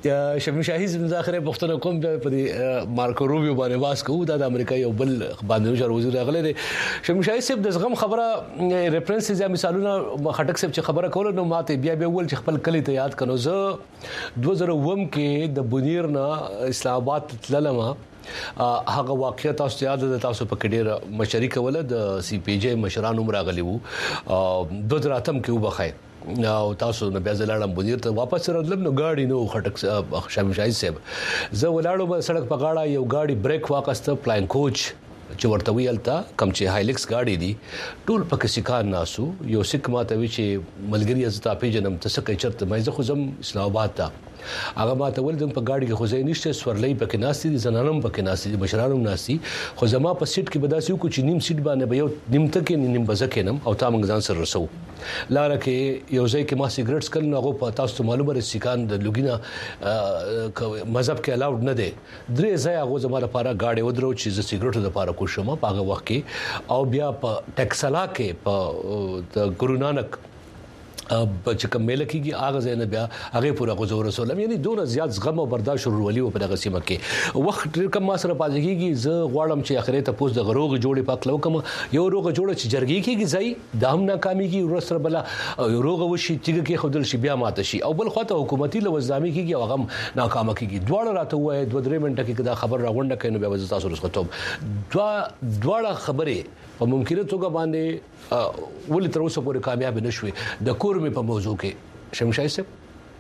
شمیم شاهي زم ذاخره پښتنه کوم په مارکو روبیو باندې واس کوو د امریکا یو بل باندې وزیر وزیر اغله دي شمیم شاهي صاحب د زغم خبره ریفرنس یا مثالونه خټک صاحب چې خبره کوله نو ماته بیا بیا ول چې خپل کلی ته یاد کنو زه دوه زره اووم کې د بنیر نه اسلام آباد تللم هغه واقعیت تاسو یاد ده تاسو په کډیر مشري کوله د سی پی جی مشران عمر غلی وو دوه زره اتم کې وبخای او تاسو نه بیا زلاړم بنیر ته واپس راتلم نو گاډي نو خټک شمیم شاهي صاحب زه ولاړم په سړک په غاړه یو گاډي بریک واقسته پلاین کوچ چې ورته ویلتا کم چې هایلکس گاډي دي ټول پکې سکان ناسو یو سک ماته وی چې ملګری از ته په جنم تسکه چرته مې زه خو زم اسلام آباد ته هغه ماته ول دم په گاډي کې خو ځای نشته سورلې پکې ناسي دي زنانم پکې ناسي دي مشرانم ناسي خو زما په سیټ کې بداسي کو چې نیم سیټ باندې به یو نیم تک نیم بزکه نم او تا موږ ځان سره رسو لاره کې یو ځای کې ما سیګریټس کل نو هغه په تاسو معلومه رسې کان د لوګینا مذهب کې الاود نه دي درې ځای هغه زما لپاره گاډي ودرو چې ز سیګریټو لپاره کوشم په هغه وخت کې او بیا په ټیکسلا کې په د ګورو نانک اب چې کوم مل کېږي هغه زین بیا هغه پورا غزور رسول یعنی دون زیات غم او برداشت ورولي په دغه سیمه کې وخت کم ما سره پاتې کېږي زه غواړم چې اخري ته پوس د غروغ جوړې پاک لو کوم یو روغ جوړ چې جرګي کېږي ځای د هم ناکامي کې ورسره بلا یو روغ وشي چې کې خودل شي بیا ماته شي او بل خواته حکومتي لوزامي کېږي او هغه ناکامه کېږي دواړه راته وای دوه درې منټه کې دا خبر راغونډه کینو بیا تاسو رسختوب دوا دواړه خبره په ممکنه توګه باندې ولې تر اوسه پورې کامیاب نشوي د کورمه په موضوع کې شمیم شاهي صاحب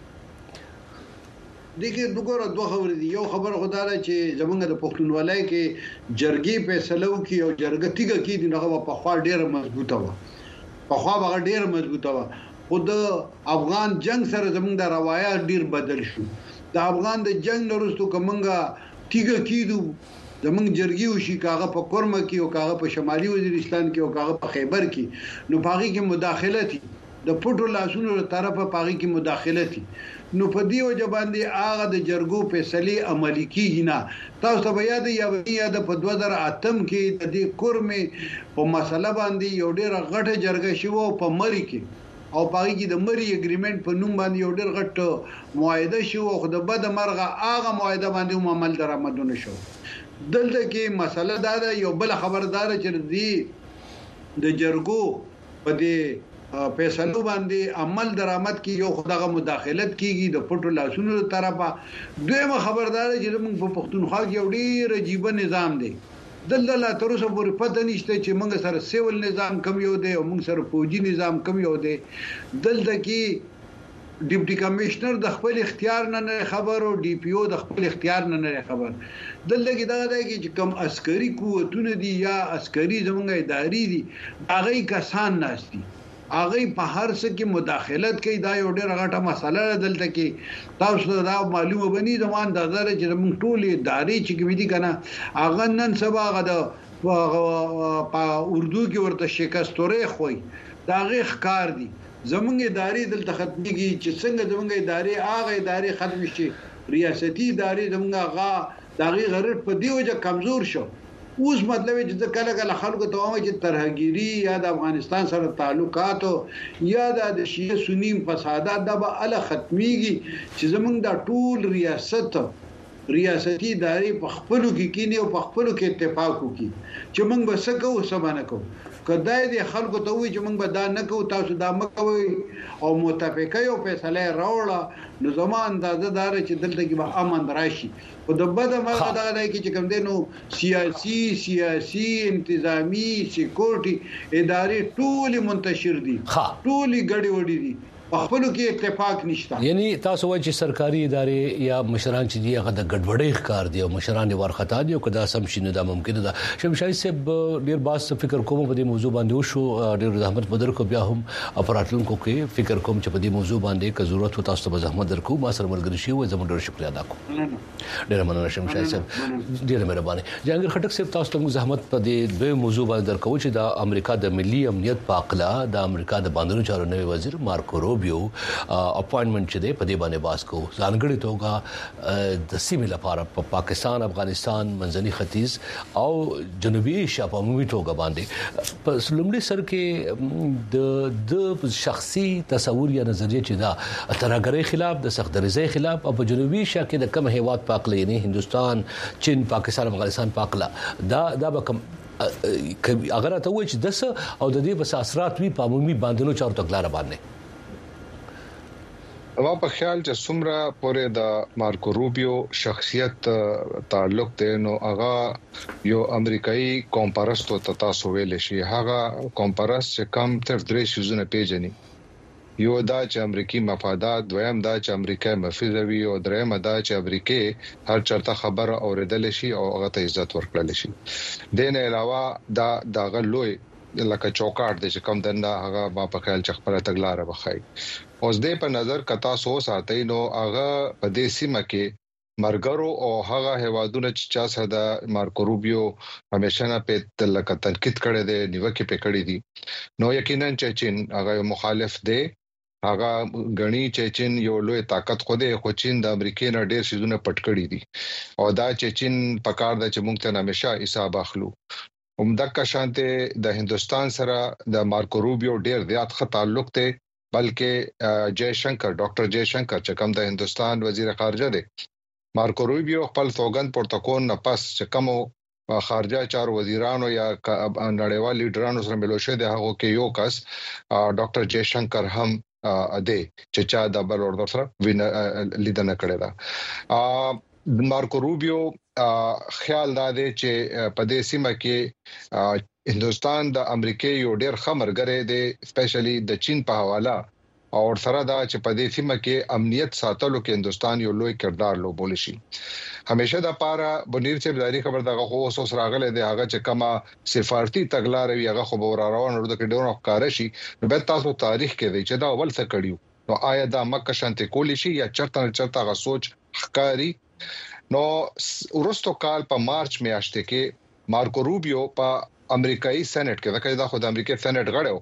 دغه دغه دوه خبرې دي یو خبر خدای چې زمونږ د پښتونولۍ کې جرګي فیصلو کې او جرګه تیګه کې د هغه په خوا ډیره مضبوطه و په خوا هغه ډیره مضبوطه و خود افغان جنگ سره زمونږ د روایت ډیر بدل شو د افغان د جنگ وروسته کومه تیګه کېدو زمونږ جرګي وشي کاغه په کورمه کې او کاغه په شمالي وزیرستان کې او کاغه په خیبر کې نو پاغي کې مداخله تي د پټو لاسونو له طرفه پاغي کې مداخله تي نو په دې وجه باندې هغه د جرګو فیصله عملی کیږي نه تاسو به یاد یا یاد په دوه زره اتم کې د دې کورمه په مسله باندې یو ډېر غټه جرګه شوه په مری کې او پاغي کې د مری اګریمنت په نوم باندې یو ډېر غټ معاهده شو خو د بد مرغه هغه معاهده باندې عمل درآمدونه شو دلته کې مسله دا ده یو بل خبردار چې دی د جرګو په دې فیصلو باندې عمل درآمد کې یو خدغه مداخلت کیږي د پټو لاسونو طرفه دویمه خبردار چې موږ په پښتونخوا کې یو ډیر عجیب نظام دی دلته لا تر اوسه پورې پته نشته چې موږ سره سیول نظام کم یو دی او موږ سره فوجي نظام کم یو دی دلته کې ډیپټي کمشنر د خپل اختیار نه خبر او ډي پی او د خپل اختیار نه نه خبر دلته کې دا دی چې کوم عسکري قوتونه دي یا عسکري زمونږ اداري دي هغه کسان ناشتي هغه په هر څه کې مداخلت کوي دا یو ډېر غټه مسله دلته کې تاسو دا معلومه بني زمون د نظر چې موږ ټول اداري چې کوم دي کنه هغه نن سبا غدا په اردو کې ورته شکستوري خوي دا غي ښکار دي زمونږ اداري دلته ختميږي چې څنګه زمونږ اداري هغه اداري ختم شي ریاستي اداري زمونږ هغه دغه غرض په دی وجه کمزور شو اوس مطلب چې کله کله خلکو ته وایي چې ترهګيري یا د افغانستان سره تعلقات یا د شیعه سنی فسادات د به ال ختميږي چې زمونږ د ټول ریاست ریاستي اداري په خپلو کې کینی او په خپلو کې اتفاق وکړي چې موږ به څه کوو څه باندې کوو کدای دې خلکو ته وایي چې موږ به دا نه کوو تاسو دا مکوئ او متفقه یو فیصله راوړه نو زموږ اندازه دار چې دلته کې به امن راشي او د بده مرغه دا دی چې کوم دینو سیاسي سیاسي انتظامی سکیورټي ادارې ټول منتشر دي ټول ګډي وډي دي په خپل کې اتفاق نشته
یعنی تاسو وایي چې سرکاري ادارې یا مشران چې دی هغه د ګډوډۍ ښکار دي او مشران یې ورختا دي او کدا سم شینه دا ممکن ده شمیم شاهي صاحب ډیر باز فکر کوم په دې موضوع باندې وشو ډیر زحمت بدر کو بیا هم افراطلونکو کې فکر کوم چې په دې موضوع باندې که ضرورت و تاسو ته زحمت درکو ما سره ملګری شي و زموږ ډیر شکریا ادا کوم ډیر مننه شمیم شاهي صاحب ډیر مهرباني جهانگیر خټک صاحب تاسو ته زحمت په دې دوه موضوع باندې درکو چې د امریکا د ملي امنیت په اقلا د امریکا د باندې چارو نوي وزیر مارکو روبیو اپاینټمنټ چې دی په دې باندې باس کو ځانګړي توګه د سیمې لپاره په پاکستان افغانستان منځني ختیځ او جنوبي ایشیا په عمومي توګه باندې په لومړي سر کې د د شخصي تصور یا نظریه چې دا ترهګرۍ خلاف د سخت دریزۍ خلاف او په جنوبي ایشیا کې د کم هیواد پاکله یعنی هندستان چین پاکستان افغانستان پاکله دا دا به اگر ته وای چې دسه او د دې بس اثرات وی په عمومي باندې چارو تګلار باندې
ما په خیال چې څومره پورې د مارکو روبیو شخصیت تعلق دی نو هغه یو امریکایي کومپارستو ته تاسو ویل شي هغه کومپارس چې کم تر درې شوزونه پیژني یو دا چې امریکای مفادات دویم دا چې امریکای مفیزوي او دریم دا چې امریکای هر چرته خبره اوریدل شي او هغه ته عزت ورکړل شي دین علاوه دا دغه لوی لکه چوکاټ د کوم دنده هغه ما په خیال چې خبره تګلاره بخای اوس دې په نظر کتا سو ساتي نو هغه په دې سیمه کې مرګرو او هغه هوادونه چې چا سره مارکو روبیو همیشه نه په لکه تنقید کړي دي نیوکه په کړي دي نو یقینا چې چین هغه مخالف دی هغه غني چې چین یو لوی طاقت خو دی خو چین د امریکای نه ډیر شیزونه پټ کړي دي او دا چې چین په کار د چې مونږ ته همیشه حساب اخلو همدغه شانته د هندستان سره د مارکو روبیو ډیر زیات ښه تعلق دی بلکې جے شنکر ډاکټر جے شنکر چې کوم د هندستان وزیر خارجه دی مارکو روبیو خپل سوګند پروتوکول نه پس چې کوم خارجه چار وزیرانو یا نړیوال لیډرانو سره ملوشه دی هغه کې یو کس ډاکټر جے شنکر هم اده چې چا د بل اور سره لیدنه کړې ده مارکو روبیو خیال دا دی چې په دې سیمه کې هندستان د امریکای یو ډېر خمرګره دی سپیشلی د چین په حواله او سره دا چې په دې سیمه کې امنیت ساتلو کې هندستان یو لوی کردار لوبول شي همیشه د پاره بنیر چې بلاري خبر دغه خو اوس راغله دی هغه چې کما سفارتي تګلارې وي هغه خو به روانه ورته کې ډېر ښکار شي نو به تاسو تاریخ کې دی چې دا اول څه کړیو نو آیا دا مکه شانتي کولی شي یا چرته چرته غا سوچ ښکاری نو ورستو کال په مارچ میاشتې کې مارکو روبیو په امریکایي سېنات کې دا کله د امریکای سېنات غړو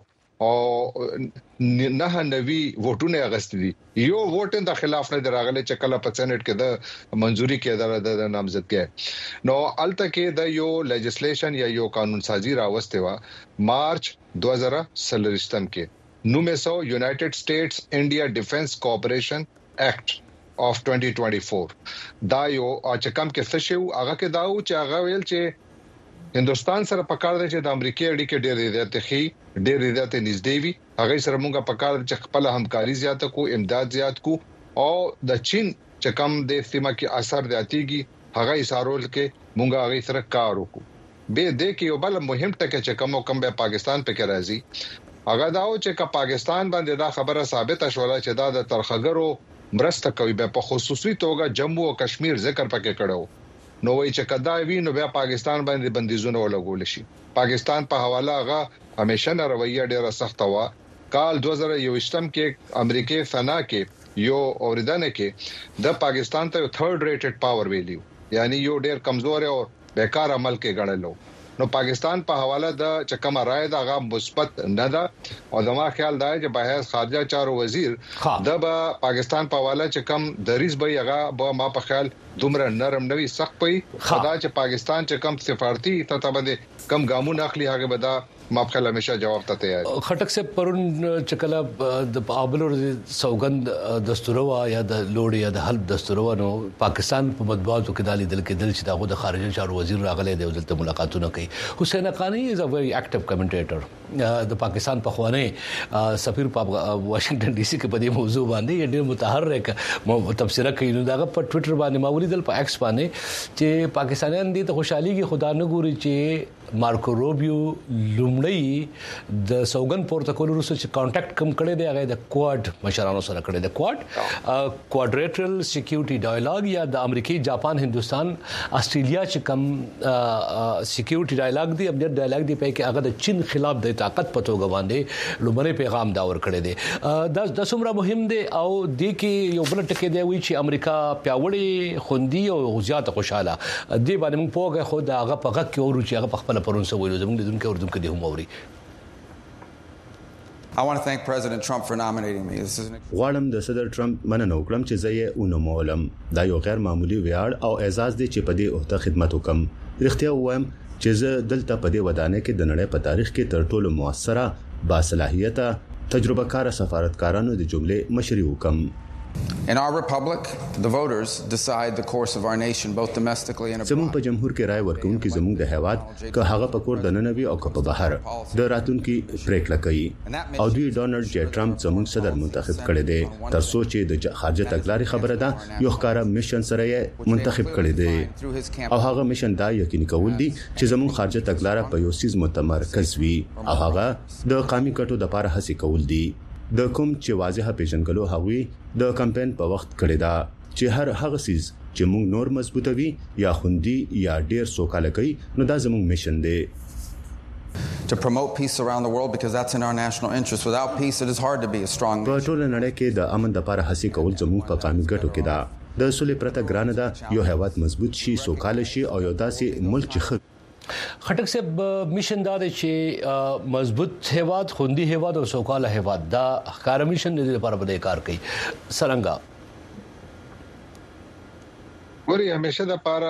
او نه نوي ووټونه اغستې دي یو ووټ د خلاف نه دراغله چې کله په سېنات کې د منځوري کې د نامزد کې نو الته کې د یو لیجسلیشن یا یو قانون سازي راوسته وا مارچ دوه هزار سلریشتم کې نو مې سو یونایټډ سټیټس انډیا ډیفنس کوآپریشن ایکټ of twenty twenty-four دا یو چې کم کې څه شو هغه کې دا و چې هغه ویل چې هندستان سره پکار دی چې د امریکای اړیکې ډېرې زیاتې خي ډېرې زیاتې نږدې وي هغه سره موږ پکار چې خپل همکاري زیاته کو امداد زیات کو او د چین چې کم د سیمه کې اثر دیاتيږي هغه ایسارول کې موږ هغه سره کار وکړو به دې کې یو بل مهم ټکی چې کوم کم به پاکستان په کې راځي هغه دا و چې کا پاکستان باندې دا خبره ثابته شوله چې دا د ترخګرو مرسته کوي په خصوصي توګه جموں او کشمیر ذکر پکې کړو نو وای چې کدا وی نو بیا پاکستان باندې بندیزونه ولګول شي پاکستان په حواله هغه همیشه نه رویه ډیره سخت و کال دوه هزار یوویشتم کې امریکای فنا کې یو اوریدنه کې د پاکستان ته تھرد ریټډ پاور ویلیو یعنی یو ډیر کمزور او بیکار عمل کې ګڼلو نو پاکستان په حواله د چکم رائے دا غا مثبت نه ده او زما خیال دا چې بهر خارجه چارو وزیر د پاکستان په حواله چې کم دریز به هغه به ما په خیال دومره نرم نوي سخت پي خدا چې پاکستان چې کم سفارتي سطح باندې کم ګامونه اخلي هغه به دا ما په خیال همیشه جواب ته تیار
خټک سے پرون چکلا د پابلور سوګند دستوروا یا د لوړ یا د حلب دستوروا نو پاکستان په مطبوعاتو کې دالي دل کې دل چې دغه د خارجه چارو وزیر راغله د دلته ملاقاتونه کوي حسین حقانی از ا ویری اکټیو کمنټیټر د پاکستان په خوانه سفیر په واشنگټن ډي سي کې په دې موضوع باندې ډېر متحرک تبصره کوي نو دغه په ټوئیټر باندې ما ولیدل په ایکس باندې چې پاکستانیان دي ته خوشحالي کې خدا نه ګوري چې مارکو روبیو لومړی د سوګن پروتوکول وروسته چې کانټیکټ کم کړي دی هغه د کواد مشرانو سره کړي دی کواد کوادریټرل سکیورټي ډایلاګ یا د امریکای جاپان هندستان استرالیا چې کم سکیورټي ډایلاګ دی امنیت ډایلاګ دی په کې هغه د چین خلاف د طاقت په توګه باندې لومړی پیغام دا ور کړی دی د د څومره مهم دی او د کې یو بل ټکی دی وی چې امریکا پیاوړی خوندي او زیات خوشاله دی باندې موږ پوهه خو دا هغه په غک کې ورو چې هغه په خپل پرون سو ویلو زموږ د دونکو اردو کې دی هم اوري
I want to thank President Trump for nominating me. This is an...
غواړم د صدر ټرمپ مننه وکړم چې زه یې ونومولم. دا یو غیر معمولی ویاړ او اعزاز دی چې په دې عہده خدمت وکم. رښتیا وایم چې زه دلته په دې ودانۍ کې د نړۍ په تاریخ کې تر ټولو موثره باصلاحیته تجربه کار سفارتکارانو د جملې مشري وکم.
In our republic, the voters decide the course of our nation, both domestically and abroad.
زموږ په جمهور کې رائے ورکوونکي زموږ د هیواد که هغه په کور د ننوي او که په بهر د راتلونکي پریکړه کوي او دوی ډونالد جی ټرمپ زموږ صدر منتخب کړي دي تر څو چې د خارجه تګلارې خبره ده یو ښکارا میشن سره یې منتخب کړي دي او هغه میشن دا یقیني کول دي چې زموږ خارجه تګلارې په یو سیز متمرکز وي او هغه د قومي ګټو لپاره هڅې کول دي. د کوم چې واضحه پیژنګلو هغوی د کمپاین په وخت کړی دا چې هر هغه سیز چې موږ نور مضبوطوي یا خوندي یا ډیر سوکاله کوي نو دا زموږ میشن دی.
To promote peace around the world because that's in our national interest. Without peace it is hard to be a strong
nation. په ټول نړۍ کې د امن لپاره هڅې کول زموږ په قومي ګټو کې ده. د سولې پرته ګرانه ده یو هیواد مضبوط شي سوکاله شي او یو داسې ملک چې
خټک صاحب میشن دا دی چې مضبوط هیواد خوندي هیواد او سوکاله هیواد دا ښکار میشن د لپاره بده کار کوي سرنګا
وري همیشه د لپاره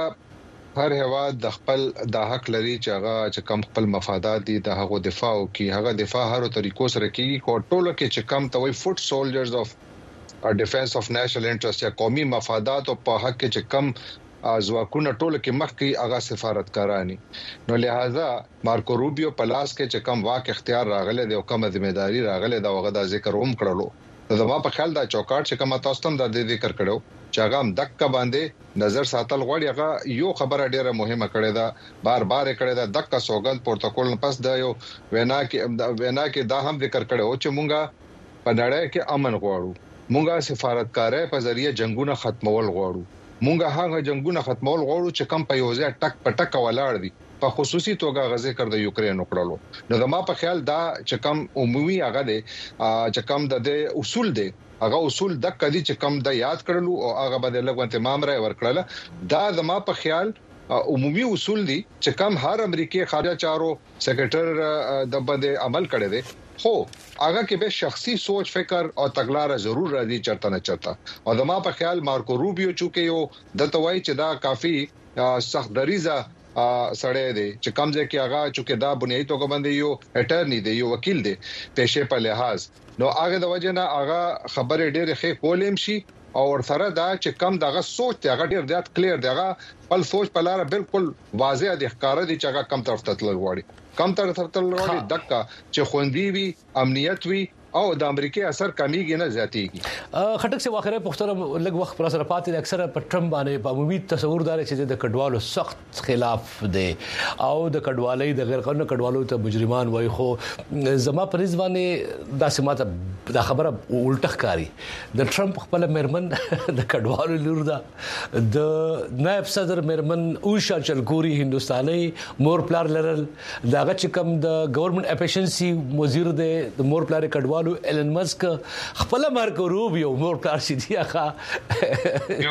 هر هیواد د خپل د حق لري چې هغه چې کم خپل مفادات دي د هغه دفاع کوي هغه دفاع هر طریقو سره کوي او ټولو کې چې کم توي فوټ سولجرز اف ا ډیفنس اف نېشنل انټرست یا قومي مفادات او په حق کې چې کم ازواکونه ټول کې مخکې هغه سفارتکارانی نو لہذا مارکو روبیو پلاس کې چې کم واک اختیار راغله دی او کومه ځمېداري راغله دا وغه د ذکر هم کړلو نو ما په خیال دا چوکاټ چې کومه تاسو هم د ذکر کړو چې هغه هم دک باندې نظر ساتل غوړي هغه یو خبره ډیره مهمه کړې ده بار بار کړې ده دک سوګند پروتوکول پس دا یو وینا کې وینا کې دا هم ذکر کړو چې مونږه په نړۍ کې امن غواړو مونږه سفارتکارۍ په ذریعہ جنگونه ختمول غواړو مونږه هغه جنگونه ختمول غواړو چې کم په یوځای ټک پټک ولاړ دي په خصوصي توګه غزه کړ د یوکرين وکړلو نو زما په خیال دا چې کم عمومي هغه دي چې کم د اصول دي هغه اصول د کدي چې کم د یاد کړلو او هغه باندې لګون تمام راي ورکړل دا زما په خیال عمومي اصول دي چې کم هر امریکای خارجه چارو سیکریټر د باندې عمل کړی دی خو هغه کې به شخصي سوچ فکر او تګلارې ضرور راځي چرته نه چرته او زما په خیال مارکو روبیو چې یو د توای چې دا کافي سخت دریزه سړی دی چې کمزې کې هغه چې دا بنیادی توګه باندې یو اټرنی دی یو وکیل دی پېښې په لحاظ نو هغه د وجه نه هغه خبرې ډېرې ښه کولم شي او ورسره دا چې کم دغه سوچ دی هغه ډېر زیات کلیر دی هغه خپل سوچ په لار بالکل واضح دی ښکار دي چې هغه کم طرف ته تلل غواړي کم طرف ته تلل غواړي دغه چې خوندي وي امنیت وي او د امریکای اثر کمیږي نه زیاتېږي
خټک څه واخره پښتنه لګ وخت پر سره پاتې اکثره په ټرمپ باندې په عمومي تصور دار چې د کډوالو سخت خلاف دی او د کډوالۍ د غیر قانوني کډوالو ته مجرمان وای خو زما پر ځوانه د سماته د خبره الټه ښکاری د ټرمپ خپل مرمن د کډوالو لور ده د نائب صدر مرمن اوشا چلکوري هندستاني مور پلار لرل داغه چې کوم د ګورنمنت اپیشنسي وزیر دی د مور پلار کډوالو ایلن مسک خپل مارکو روبیو مور پلار شي دی هغه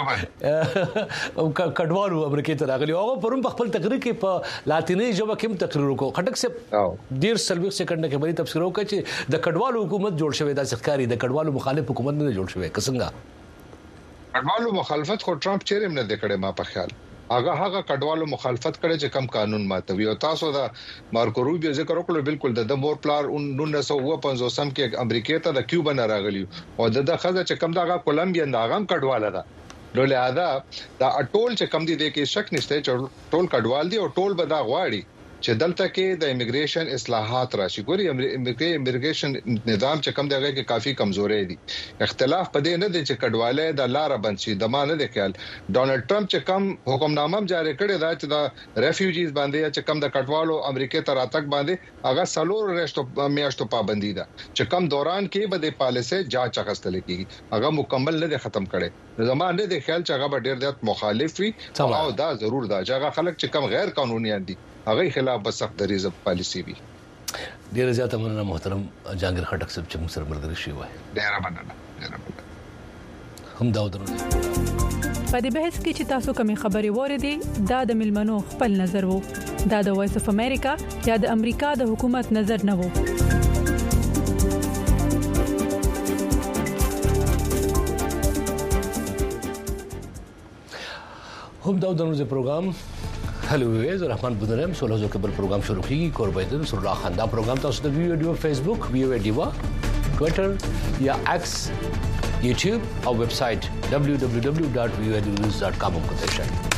او کډوالو امریکای ته راغلی او پرم خپل تقریر کې په لاتینی ژبه کې تقریر وکړ خټک سه ډیر سلوي سکند کې بری تفسیر وکړ چې د کډوالو حکومت جوړ شوی د ځخکاری د کډوالو مخالف حکومت نه جوړ شوی کسنګا
کډوالو مخالفت خو ټرمپ چیرې نه دکړي ما په خیال هغه هغه کډوالو مخالفت کړي چې کم قانون ماتوي او تاسو دا مارکو روبیو ذکر وکړو بالکل د مور پلار نولس سوه پنځوس سم کې امریکای ته د کیوبا نه راغلی او د خزه چې کم دا کولمبیا نه غم کډواله ده نو لہذا دا ټول چې کم دي د کې شک نشته چې ټول کډوال دي او ټول به دا غواړي چې دلته کې د امیګریشن اصلاحات راشي ګوري امیګریشن نظام چې کم دیږي کې کافي کمزورې دي اختلاف پدې نه دي چې کډواله د لار بند شي د ما نه دی خیال ډونالد ټرمپ چې کم حکمنامه جاری کړی دا چې د ریفیوجیز باندې چې کم د کډوالو امریکای ته راتګ باندې هغه سلور رښتو میاشتو پابندي ده چې کم دوران کې به د پالیسي جاج اخستل کیږي هغه مکمل نه ختم کړي زمانه د خیال چې هغه ډیر زیات مخالف وي او دا ضرور ده چې هغه خلک چې کم غیر قانوني دي هغه خلاف به سخت دریزه پالیسی وي
ډیر زیاته مننه محترم جهانگیر خټک صاحب چې موږ سره ملګری شوی وای
ډیر مننه ډیر مننه
هم دا ودرونه
په دې بحث کې چې تاسو کومې خبرې وریدي دا د ملمنو خپل نظر وو دا د وایس اف امریکا یا د امریکا د حکومت نظر نه وو
کوم دا د نوې پروګرام هلو ویز رحمان بودرم سولو زو کبل پروګرام شروع کیږي قربایدن سر الله خندا پروګرام تاسو د ویډیو فیسبوک ویو دیوا ټوئیټر یا ایکس یوټیوب او ویب سټ دبلیو دبلیو دبلیو ډاٹ ویو نیوز ډاٹ کام کو ته شئ